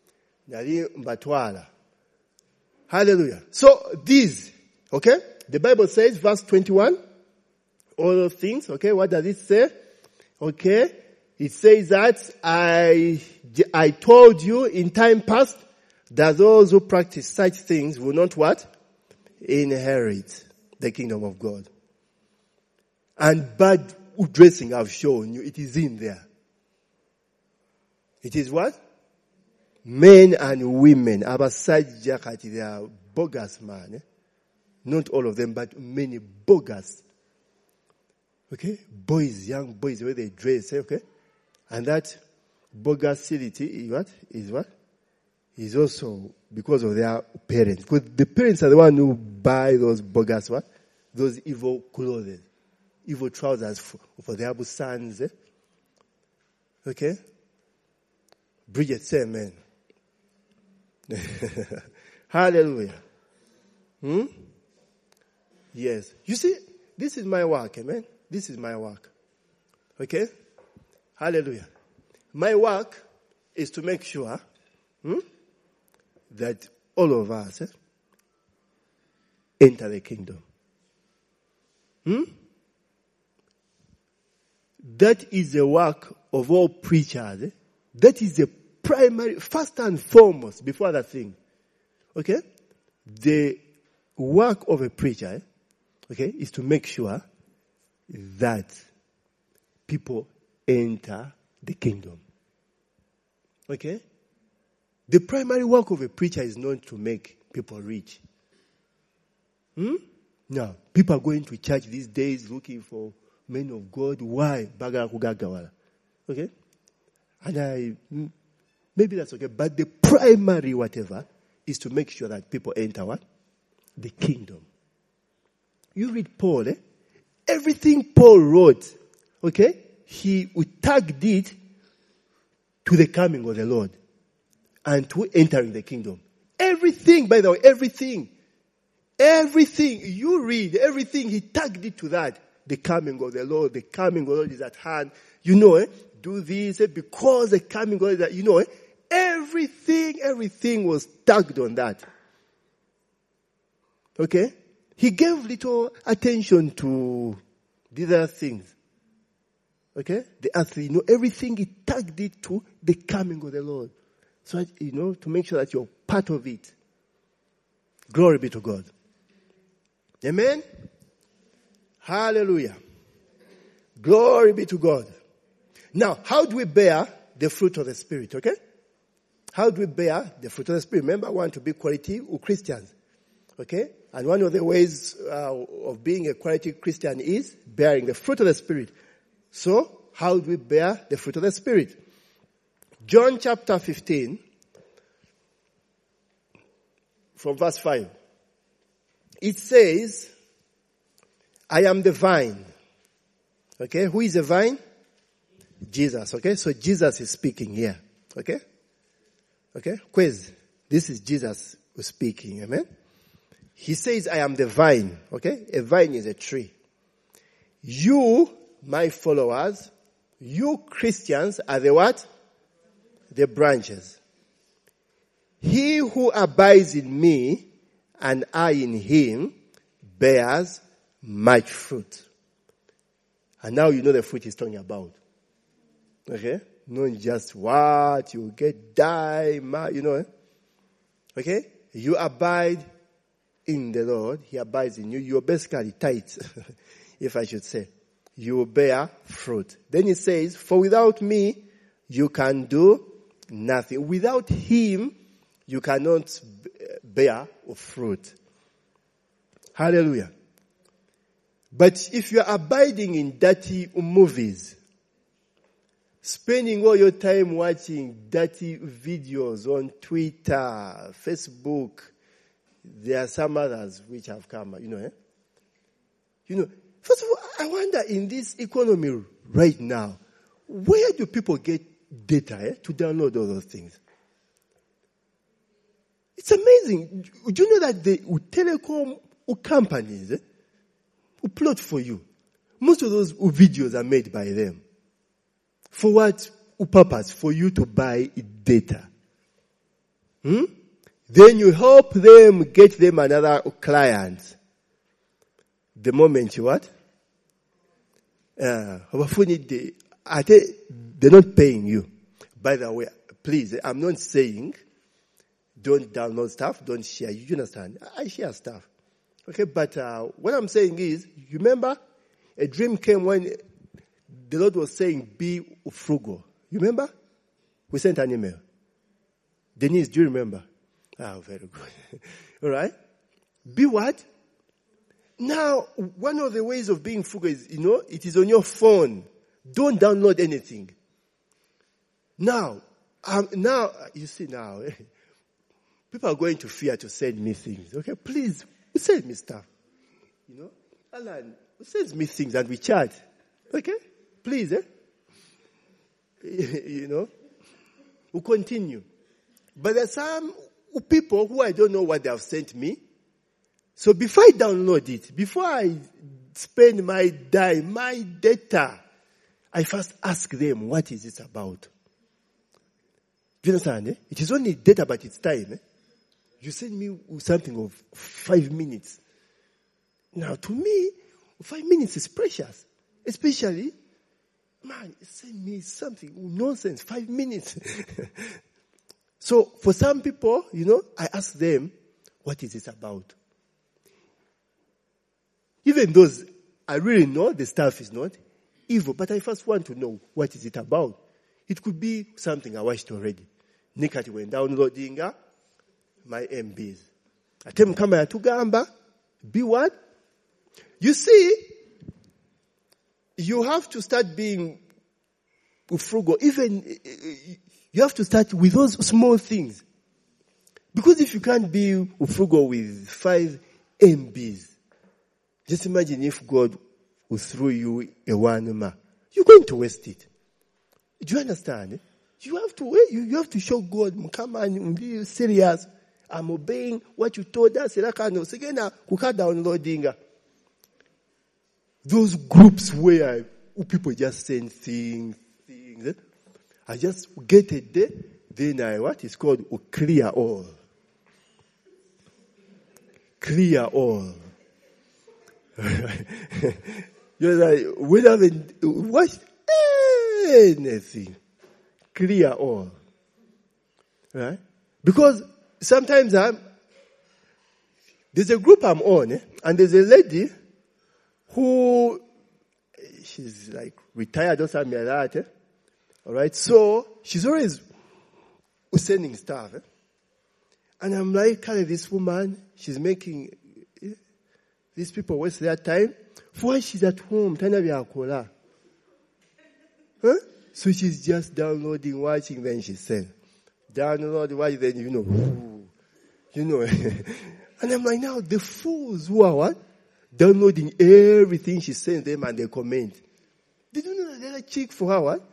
Hallelujah. So these, okay? The Bible says, verse 21, all those things, okay? What does it say? Okay? It says that I told you in time past that those who practice such things will not what? Inherit the kingdom of God. And bad dressing I've shown you, it is in there. It is what? Men and women. Abasajja, they are bogus man. Not all of them, but many bogus. Okay? Boys, young boys, the way they dress, okay? And that bogacity is what? Is also because of their parents. Because the parents are the one who buy those bogus what? Those evil clothes. Evil trousers for their sons. Eh? Okay? Bridget, say amen. Hallelujah. Yes. You see, this is my work, amen? This is my work. Okay? Hallelujah. My work is to make sure that all of us enter the kingdom. That is the work of all preachers. That is the primary, first and foremost, before that thing. Okay? The work of a preacher, okay, is to make sure that people enter the kingdom. Okay? The primary work of a preacher is not to make people rich. No. People are going to church these days looking for men of God. Why? Okay? And maybe that's okay. But the primary whatever is to make sure that people enter what? The kingdom. You read Paul, everything Paul wrote, okay? He tagged it to the coming of the Lord and to entering the kingdom. Everything, by the way, everything you read, everything, he tagged it to that. The coming of the Lord is at hand. You know, do this because the coming of the Lord is at, you know, everything was tagged on that. Okay? He gave little attention to the other things. Okay? The earthly, everything he tagged it to the coming of the Lord. So, to make sure that you're part of it. Glory be to God. Amen? Hallelujah. Glory be to God. Now, how do we bear the fruit of the Spirit? Okay? How do we bear the fruit of the Spirit? Remember, I want to be quality Christians. Okay? And one of the ways of being a quality Christian is bearing the fruit of the Spirit. So, how do we bear the fruit of the Spirit? John chapter 15, from verse 5. It says, I am the vine. Okay? Who is the vine? Jesus. Okay? So Jesus is speaking here. Okay? Okay? Quiz. This is Jesus who's speaking. Amen? He says, I am the vine. Okay? A vine is a tree. You, my followers, you Christians are the what? The branches. He who abides in me and I in him bears much fruit. And now you know the fruit he's talking about. Okay? Not just what you get, die, Okay? You abide in the Lord, He abides in you. You're basically tight, if I should say. You will bear fruit. Then He says, for without me, you can do nothing. Without Him, you cannot bear fruit. Hallelujah. But if you're abiding in dirty movies, spending all your time watching dirty videos on Twitter, Facebook, there are some others which have come, first of all, I wonder in this economy right now, where do people get data to download all those things? It's amazing. Do you know that the telecom companies who plot for you, most of those videos are made by them. For what purpose? For you to buy data. Then you help them get them another client. The moment you what? They're not paying you. By the way, please, I'm not saying don't download stuff, don't share. You understand? I share stuff. Okay, but what I'm saying is, you remember a dream came when the Lord was saying, be frugal. You remember? We sent an email. Denise, do you remember? Very good. All right? Be what? Now, one of the ways of being frugal is, it is on your phone. Don't download anything. Now, you see now, people are going to fear to send me things. Okay, please, send me stuff. Alan, send me things and we chat. Okay? Please, we'll continue. But there are some people who I don't know what they have sent me. So before I download it, before I spend my data, I first ask them, what is this about? Do you understand? It is only data, but it's time. You send me something of 5 minutes. Now, to me, 5 minutes is precious. Especially, send me something nonsense, 5 minutes. So, for some people, I ask them, what is this about? Even those, I really know the stuff is not evil, but I first want to know, what is it about? It could be something I watched already. Nikati when downloading my MBs. Ate mukama yatugamba, be what? You see, you have to start being frugal. Even, you have to start with those small things. Because if you can't be frugal with 5 MBs, just imagine if God will throw you a 1 ma. You're going to waste it. Do you understand? You have to show God, come on, be serious. I'm obeying what you told us. Downloading those groups where people just send things. I just get it there. Then what is called clear all. Clear all. You're like, we haven't watched anything. Clear all. Right? Because sometimes there's a group I'm on, and there's a lady who, she's like retired or something like that. All right? So, she's always sending stuff. And I'm like, this woman, she's making these people waste their time. For she's at home, huh? So she's just downloading, watching, then she sends. Download, watch, then And I'm like, now the fools who are what? Downloading everything she sends them and they comment. Did you know that there's a chick for her what?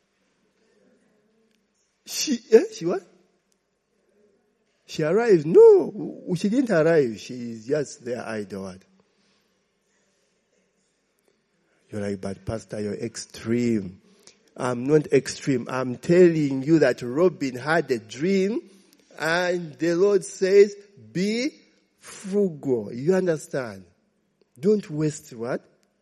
She what? She arrived. No, she didn't arrive. She's just their idol. You're like, but Pastor, you're extreme. I'm not extreme. I'm telling you that Robin had a dream and the Lord says, be frugal. You understand? Don't waste what?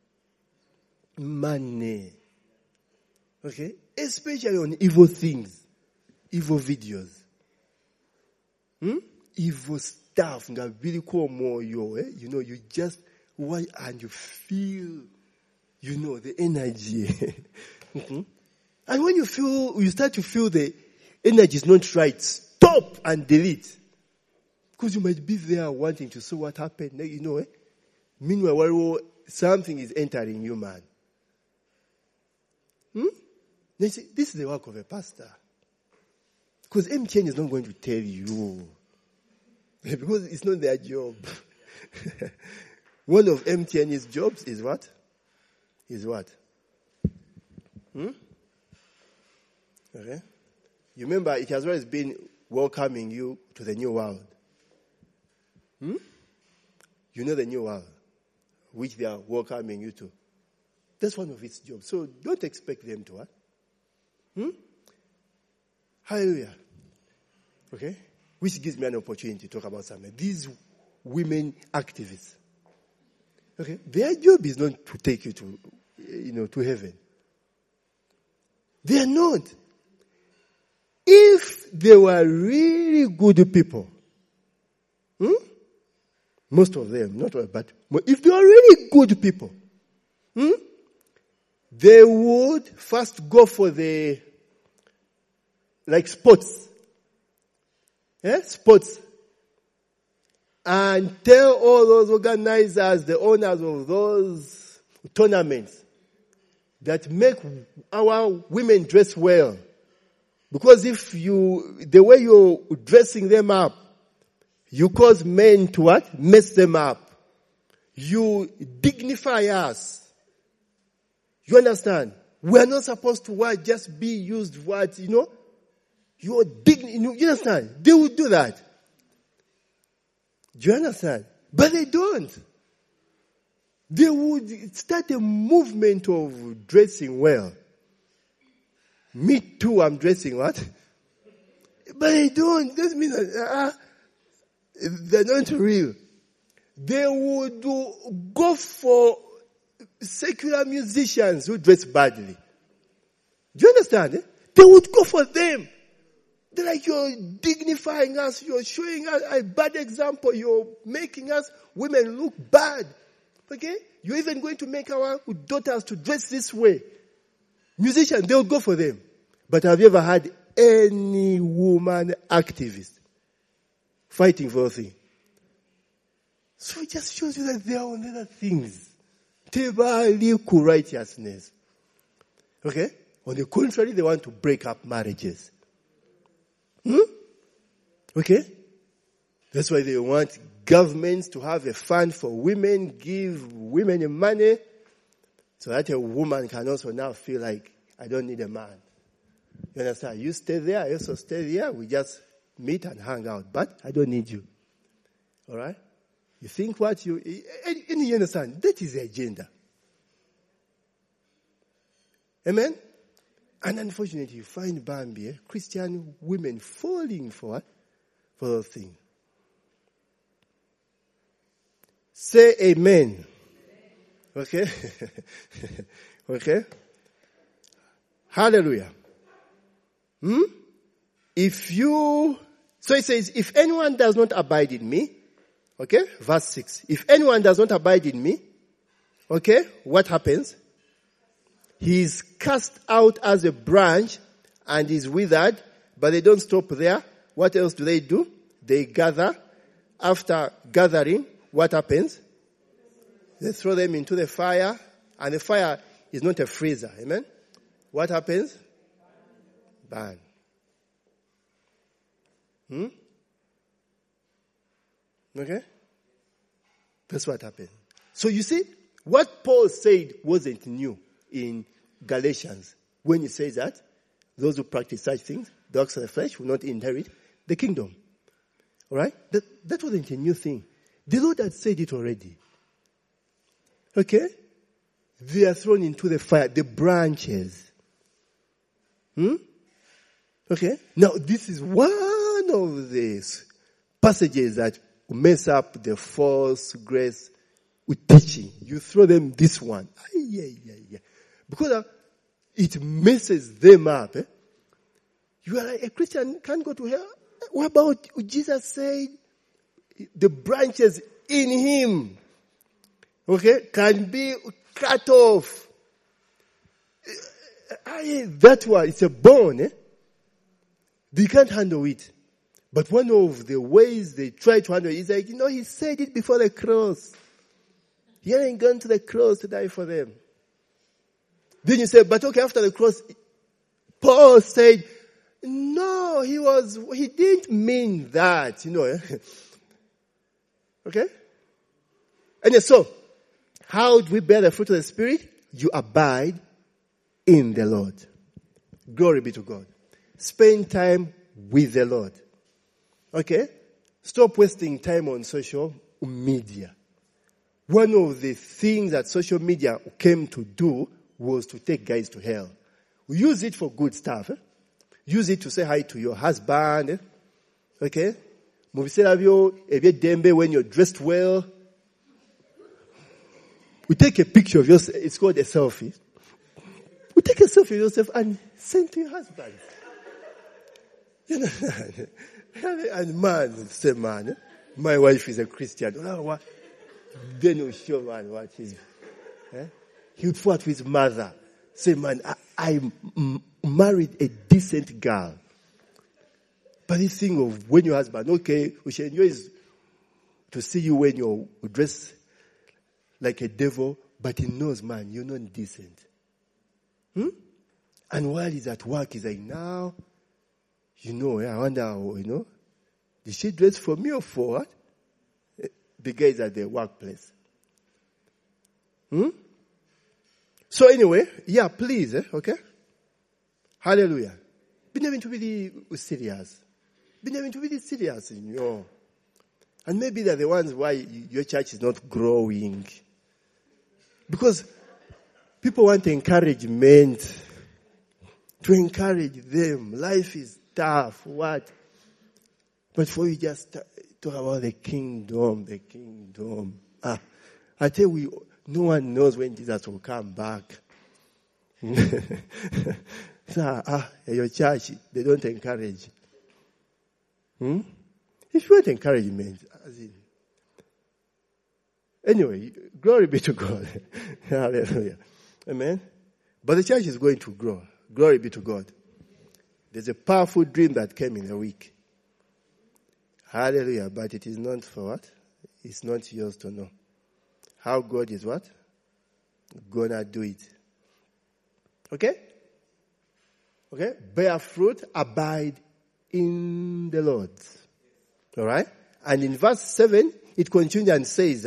Money. Okay? Especially on evil things. Evil videos. Evil stuff, you know, you just watch and you feel, you know, the energy. Mm-hmm. And when you start to feel the energy is not right, stop and delete. Because you might be there wanting to see what happened, you know. Meanwhile, something is entering you, man. They say, this is the work of a pastor. Because MTN is not going to tell you. Because it's not their job. One of MTN's jobs is what? Okay. You remember, it has always been welcoming you to the new world. You know the new world, which they are welcoming you to. That's one of its jobs. So don't expect them to what? Hallelujah. Okay? Which gives me an opportunity to talk about something. These women activists. Okay? Their job is not to take you to, to heaven. They are not. If they were really good people, most of them, not all, but if they are really good people, they would first go for the, sports. Sports. And tell all those organizers, the owners of those tournaments, that make our women dress well. Because the way you're dressing them up, you cause men to what? Mess them up. You dignify us. You understand? We are not supposed to just be used you understand? They would do that. Do you understand? But they don't. They would start a movement of dressing well. Me too, I'm dressing what? But they don't. That means they're not real. They would go for secular musicians who dress badly. Do you understand? They would go for them. They're like, you're dignifying us, you're showing us a bad example, you're making us women look bad. Okay? You're even going to make our daughters to dress this way. Musicians, they'll go for them. But have you ever had any woman activist fighting for a thing? So it just shows you that there are other things. Righteousness. Okay? On the contrary, they want to break up marriages. Okay? That's why they want governments to have a fund for women, give women money, so that a woman can also now feel like, I don't need a man. You understand? You stay there, I also stay there, we just meet and hang out, but I don't need you. Alright? You think what you understand? That is the agenda. Amen? And unfortunately, you find Bambi, Christian women falling for what? For those things. Say amen. Okay? Okay? Hallelujah. So it says, if anyone does not abide in me, okay? Verse 6. If anyone does not abide in me, okay, what happens? He is cast out as a branch and is withered, but they don't stop there. What else do? They gather. After gathering, what happens? They throw them into the fire, and the fire is not a freezer. Amen? What happens? Burn. Okay? That's what happened. So you see, what Paul said wasn't new in Galatians when he says that those who practice such things, the works of the flesh, will not inherit the kingdom. Alright? That wasn't a new thing. The Lord had said it already. Okay? They are thrown into the fire, the branches. Okay? Now, this is one of these passages that mess up the false grace with teaching. You throw them this one. Because it messes them up. You are like, a Christian can't go to hell. What about Jesus said, the branches in him, okay, can be cut off. That one, it's a bone, eh? They can't handle it. But one of the ways they try to handle it is like, he said it before the cross. He hadn't gone to the cross to die for them. Then you say, but okay, after the cross, Paul said, no, he didn't mean that, Okay? And so, how do we bear the fruit of the Spirit? You abide in the Lord. Glory be to God. Spend time with the Lord. Okay? Stop wasting time on social media. One of the things that social media came to do was to take guys to hell. We use it for good stuff. Use it to say hi to your husband. Okay? When you're dressed well. We take a picture of yourself. It's called a selfie. We take a selfie of yourself and send to your husband. And man, say man, my wife is a Christian. What? Then you show man what he's. He would fight with his mother. Say man, I married a decent girl. But this thing of when your husband, okay, we should enjoy to see you when you're dressed like a devil, but he knows, man, you're not decent. And while he's at work, he's like, now, I wonder, did she dress for me or for what? The guys at the workplace. So anyway, please, okay? Hallelujah. Be never to be serious. Be never to be serious in your. And maybe they're the ones why your church is not growing. Because people want encouragement. To encourage them. Life is tough. What? But for you just talk about the kingdom. I tell you, no one knows when Jesus will come back. Your church, they don't encourage. If you want encouragement, anyway, glory be to God. Hallelujah. Amen. But the church is going to grow. Glory be to God. There's a powerful dream that came in a week. Hallelujah. But it is not for what? It's not yours to know. How God is what? Gonna do it. Okay? Okay? Bear fruit, abide in the Lord. Alright? And in verse 7, it continues and says,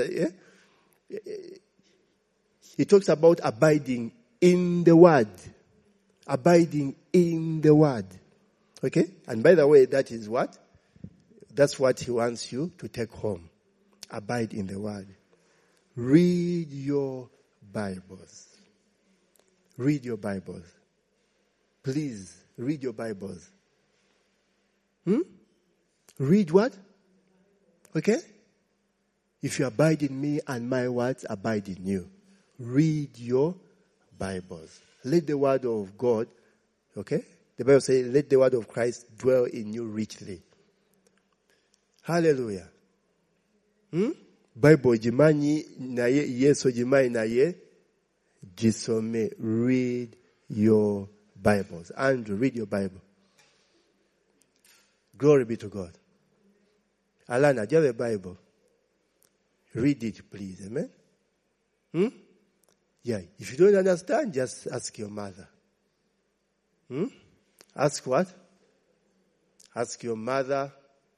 it talks about abiding in the Word. Abiding in the Word. Okay? And by the way, that is what? That's what he wants you to take home. Abide in the Word. Read your Bibles. Read your Bibles. Please, read your Bibles. Read what? Okay? If you abide in me and my words abide in you. Read your Bibles. Let the word of God, okay? The Bible says, let the word of Christ dwell in you richly. Hallelujah. Bible jimanyi naye Yesu jimanyi naye jisome. Read your Bibles. Andrew, read your Bible. Glory be to God. Alana, do you have a Bible? Read it, please. Amen? Yeah. If you don't understand, just ask your mother. Ask what? Ask your mother.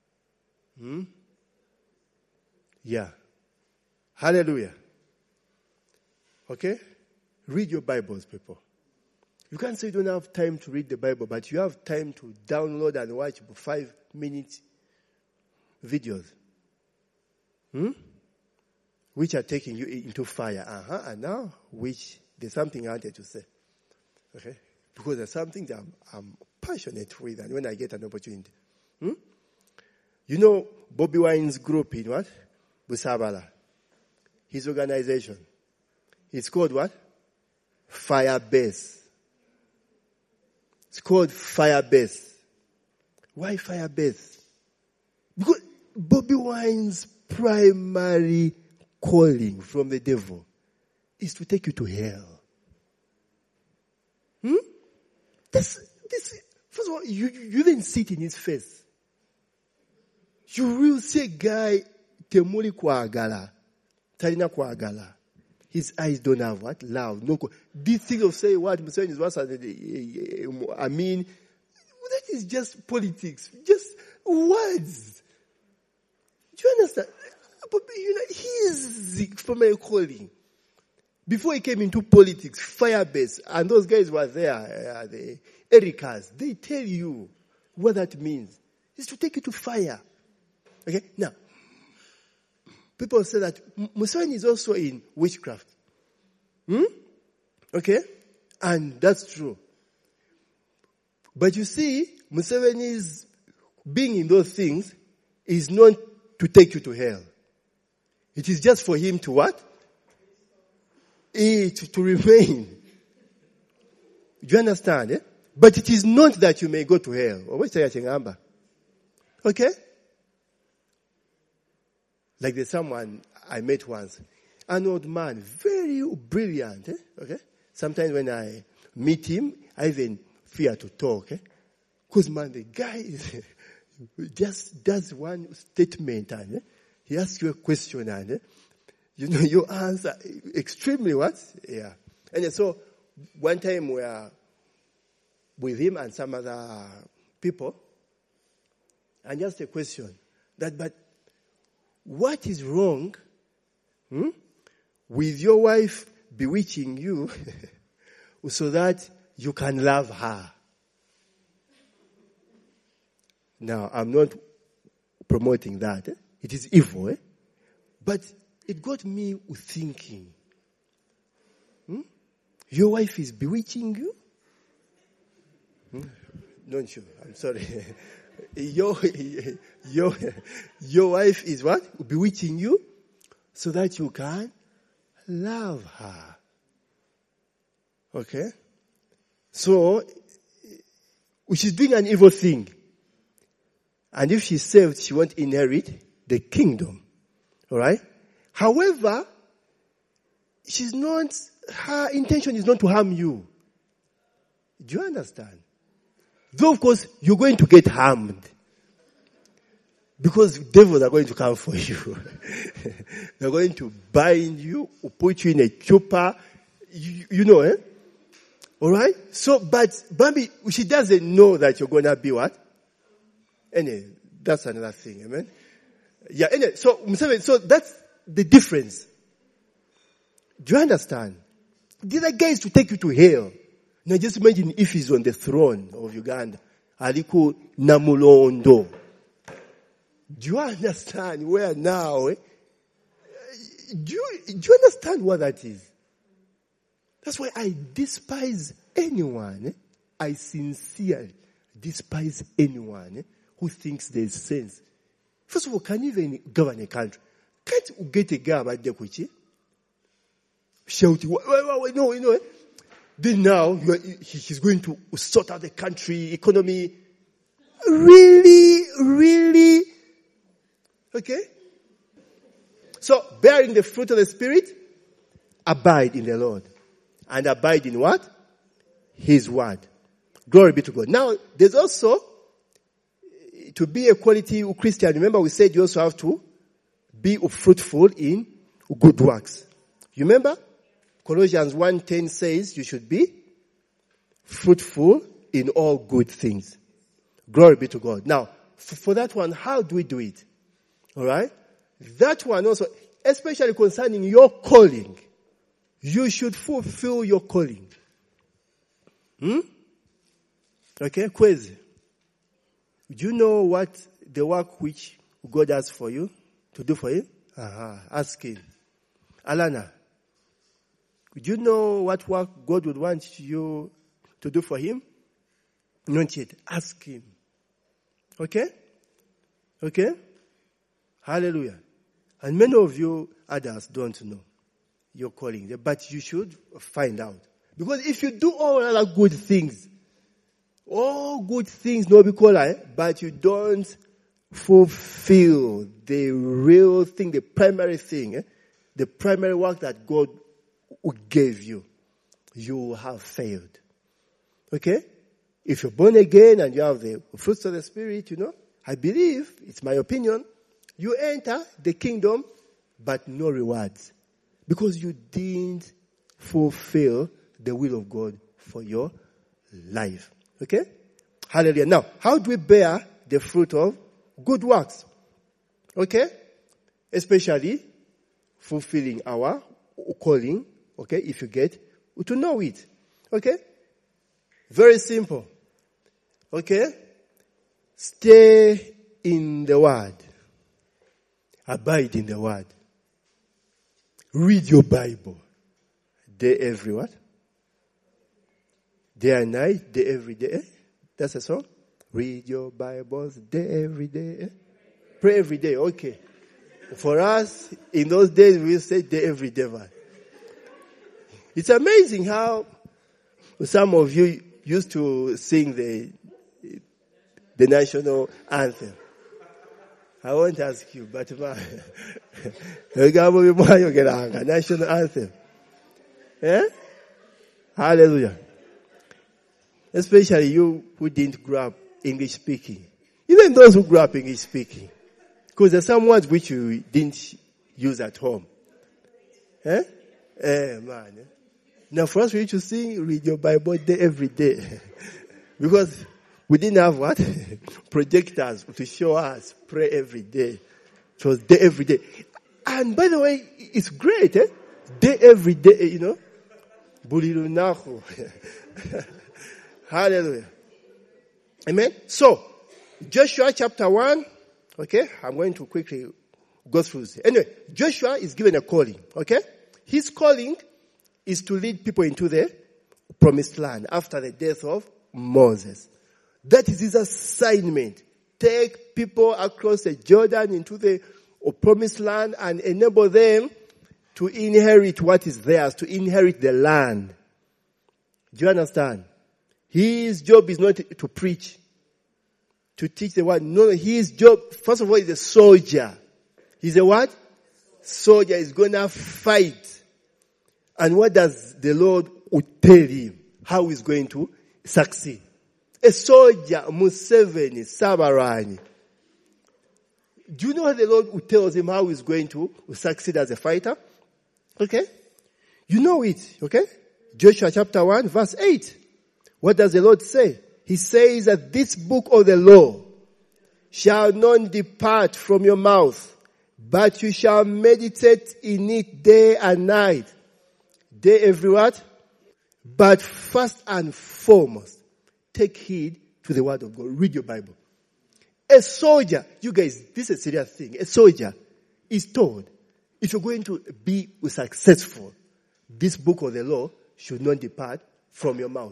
Yeah. Hallelujah. Okay? Read your Bibles, people. You can't say you don't have time to read the Bible, but you have time to download and watch 5-minute videos. Which are taking you into fire. And now, there's something I wanted to say. Okay? Because there's something that I'm passionate with, and when I get an opportunity. You know Bobby Wine's group in what? Busabala. His organization. It's called what? Firebase. It's called Firebase. Why Firebase? Bobby Wine's primary calling from the devil is to take you to hell. This, first of all, you didn't see it in his face. You will see a guy, temuli kwagala, talina kwagala. His eyes don't have what? Love. No. This thing of saying what Museveni is what I mean, that is just politics. Just words. Do you understand? But he is from a calling. Before he came into politics, Firebase, and those guys were there, the Ericas, they tell you what that means. It's to take you to fire. Okay? Now, people say that Museveni is also in witchcraft. Okay? And that's true. But you see, Museveni's being in those things is not to take you to hell. It is just for him to what? To remain. Do you understand? Eh? But it is not that you may go to hell. Okay? Like there's someone I met once. An old man, very brilliant. Okay? Sometimes when I meet him, I even fear to talk. Because man, the guy just does one statement and he asks you a question and you answer extremely what? Yeah. And so one time we were with him and some other people and just a question but what is wrong with your wife bewitching you so that you can love her? Now, I'm not promoting that. It is evil. But it got me thinking. Your wife is bewitching you? Don't you? I'm sorry. Your wife is what? Bewitching you so that you can love her. Okay? So, she's doing an evil thing. And if she's saved, she won't inherit the kingdom. Alright? However, her intention is not to harm you. Do you understand? Though, of course, you're going to get harmed. Because devils are going to come for you. They're going to bind you, or put you in a chupa. You know, eh? Alright? So, but Bambi, she doesn't know that you're going to be what? Anyway, that's another thing, amen? Yeah, anyway, so that's the difference. Do you understand? The other guy is to take you to hell. Now just imagine if he's on the throne of Uganda. Aliku Namulondo. Do you understand where now? Eh? Do you understand what that is? That's why I despise anyone. Eh? I sincerely despise anyone who thinks there's sense. First of all, can you even govern a country? Can't you get a guy about the kuchi? Shouting, no. Then now, he's going to sort out the country, economy. Really? Okay? So, bearing the fruit of the Spirit, abide in the Lord. And abide in what? His word. Glory be to God. Now, there's also, to be a quality Christian, remember we said you also have to be fruitful in good works. You remember? Colossians 1:10 says you should be fruitful in all good things. Glory be to God. Now, for that one, how do we do it? Alright? That one also, especially concerning your calling, you should fulfill your calling. Okay, Kwezi. Do you know what the work which God has for you to do for him? Ask him. Alana, do you know what work God would want you to do for him? Not yet. Ask him. Okay? Hallelujah. And many of you others don't know your calling, but you should find out. Because if you do all other good things, no be call, but you don't fulfill the real thing, the primary thing, the primary work that God gave you, you have failed. Okay? If you're born again and you have the fruits of the Spirit, I believe, it's my opinion, you enter the kingdom, but no rewards. Because you didn't fulfill the will of God for your life. Okay? Hallelujah. Now, how do we bear the fruit of good works? Okay? Especially fulfilling our calling. Okay? If you get to know it. Okay? Very simple. Okay? Stay in the Word. Abide in the Word. Read your Bible. Day every what? Day and night, day every day. That's a song. Read your Bibles day every day. Pray every day. Okay. For us, in those days, we say day every day. Man. It's amazing how some of you used to sing the national anthem. I won't ask you, but national anthem. Yeah? Hallelujah. Especially you who didn't grow up English speaking. Even those who grew up English speaking. Because there's some words which you didn't use at home. Eh? Man. Now for us, we need to sing, read your Bible day every day. Because we didn't have what? Projectors to show us pray every day. It was day every day. And by the way, it's great, eh? Day every day, Bulirunahu. Hallelujah. Amen. So, Joshua chapter 1. Okay, I'm going to quickly go through this. Anyway, Joshua is given a calling. Okay, his calling is to lead people into the promised land after the death of Moses. That is his assignment. Take people across the Jordan into the promised land and enable them to inherit what is theirs, to inherit the land. Do you understand? His job is not to preach, to teach the word. No, his job, first of all, is a soldier. He's a what? Soldier is going to fight. And what does the Lord tell him? How he's going to succeed? A soldier, Museveni, Sabarani. Do you know what the Lord tells him how he's going to succeed as a fighter? Okay? You know it, okay? Joshua chapter 1 verse 8. What does the Lord say? He says that this book of the law shall not depart from your mouth, but you shall meditate in it day and night. Day every what? But first and foremost, take heed to the word of God. Read your Bible. A soldier, you guys, this is a serious thing. A soldier is told, if you're going to be successful, this book of the law should not depart from your mouth.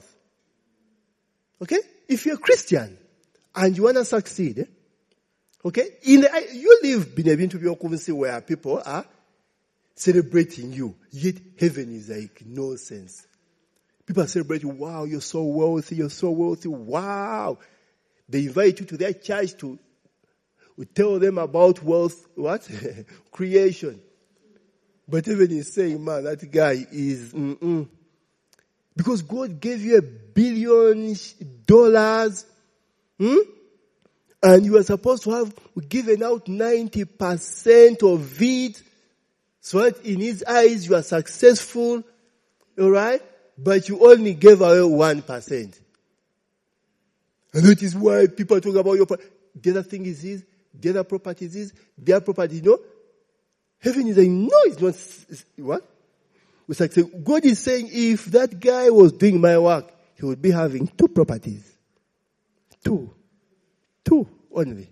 Okay? If you're a Christian and you want to succeed, okay? You live Binebintu Biokumsi where people are celebrating you, yet heaven is like nonsense. People are celebrating, wow, you're so wealthy, wow. They invite you to their church to tell them about wealth, what? Creation. But heaven is saying, man, that guy is, Because God gave you $1 billion, and you are supposed to have given out 90% of it, so that in His eyes you are successful, alright? But you only gave away 1%. And that is why people talk about your the other thing is this, the other property is this, their property, Heaven is like, no, it's not, what? It's like, God is saying, if that guy was doing my work, he would be having 2 properties. 2 only.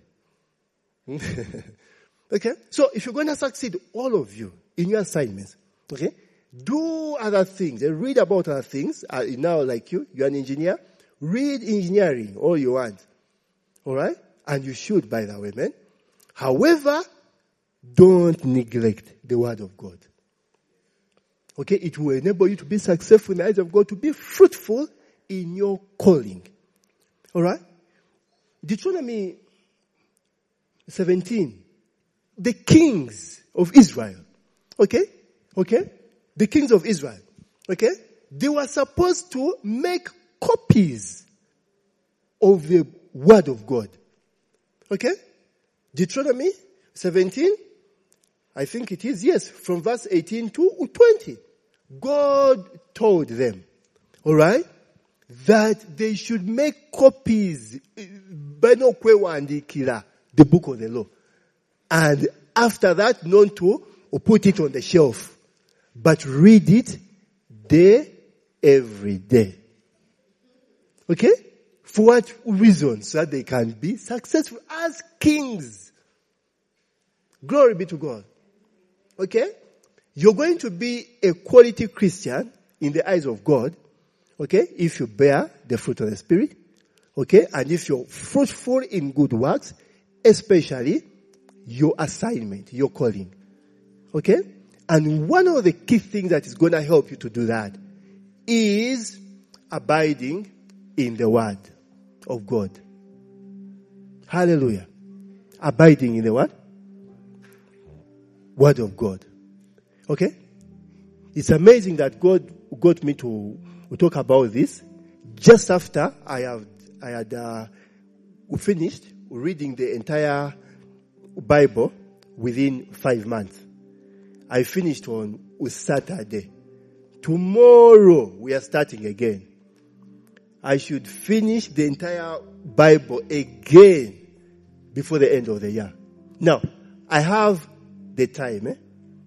Okay? So, if you're going to succeed, all of you, in your assignments, okay? Do other things. Read about other things. Now, like you're an engineer. Read engineering all you want. Alright? And you should, by the way, man. However, don't neglect the word of God. Okay? It will enable you to be successful in the eyes of God, to be fruitful in your calling. Alright? Deuteronomy 17. The kings of Israel. Okay? The kings of Israel. Okay? They were supposed to make copies of the word of God. Okay? Deuteronomy 17. I think it is, yes, from verse 18 to 20. God told them, alright, that they should make copies, the book of the law. And after that, known to, or put it on the shelf. But read it every day. Okay? For what reason? So that they can be successful as kings. Glory be to God. Okay? You're going to be a quality Christian in the eyes of God. Okay? If you bear the fruit of the Spirit. Okay? And if you're fruitful in good works, especially your assignment, your calling. Okay? And one of the key things that is going to help you to do that is abiding in the word of God. Hallelujah. Abiding in the what? Word of God. Okay? It's amazing that God got me to talk about this just after I had finished reading the entire Bible within 5 months. I finished on Saturday. Tomorrow we are starting again. I should finish the entire Bible again before the end of the year. Now, I have the time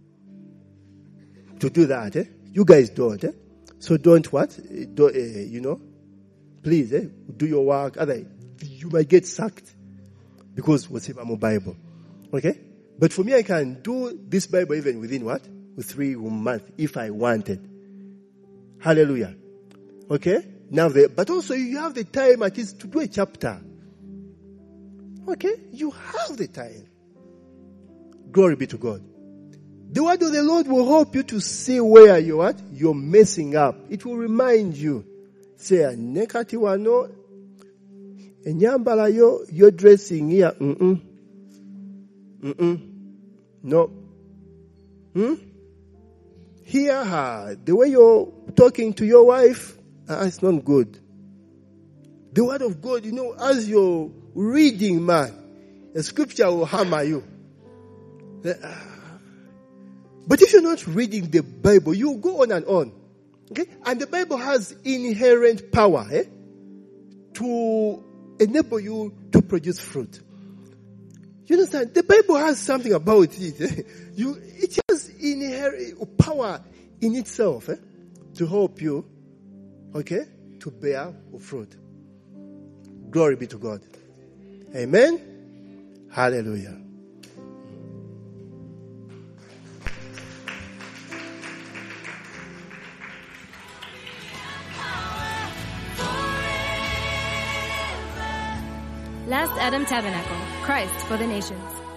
to do that. You guys don't. So don't what? Don't, please do your work. Otherwise, you might get sacked because what's in my Bible. Okay? But for me, I can do this Bible even within what? 3 months if I wanted. Hallelujah. Okay? Now, but also you have the time at least to do a chapter. Okay? You have the time. Glory be to God. The word of the Lord will help you to see where you're at. You're messing up. It will remind you. Say, nekati wano, enyambala you're dressing here. No. Hear her. The way you're talking to your wife, it's not good. The word of God, as you're reading, man, the scripture will hammer you. But if you're not reading the Bible, you go on and on. Okay? And the Bible has inherent power to enable you to produce fruit. You understand? The Bible has something about it. It has inherent power in itself to help you, okay, to bear fruit. Glory be to God. Amen. Hallelujah. Last Adam Tabernacle, Christ for the Nations.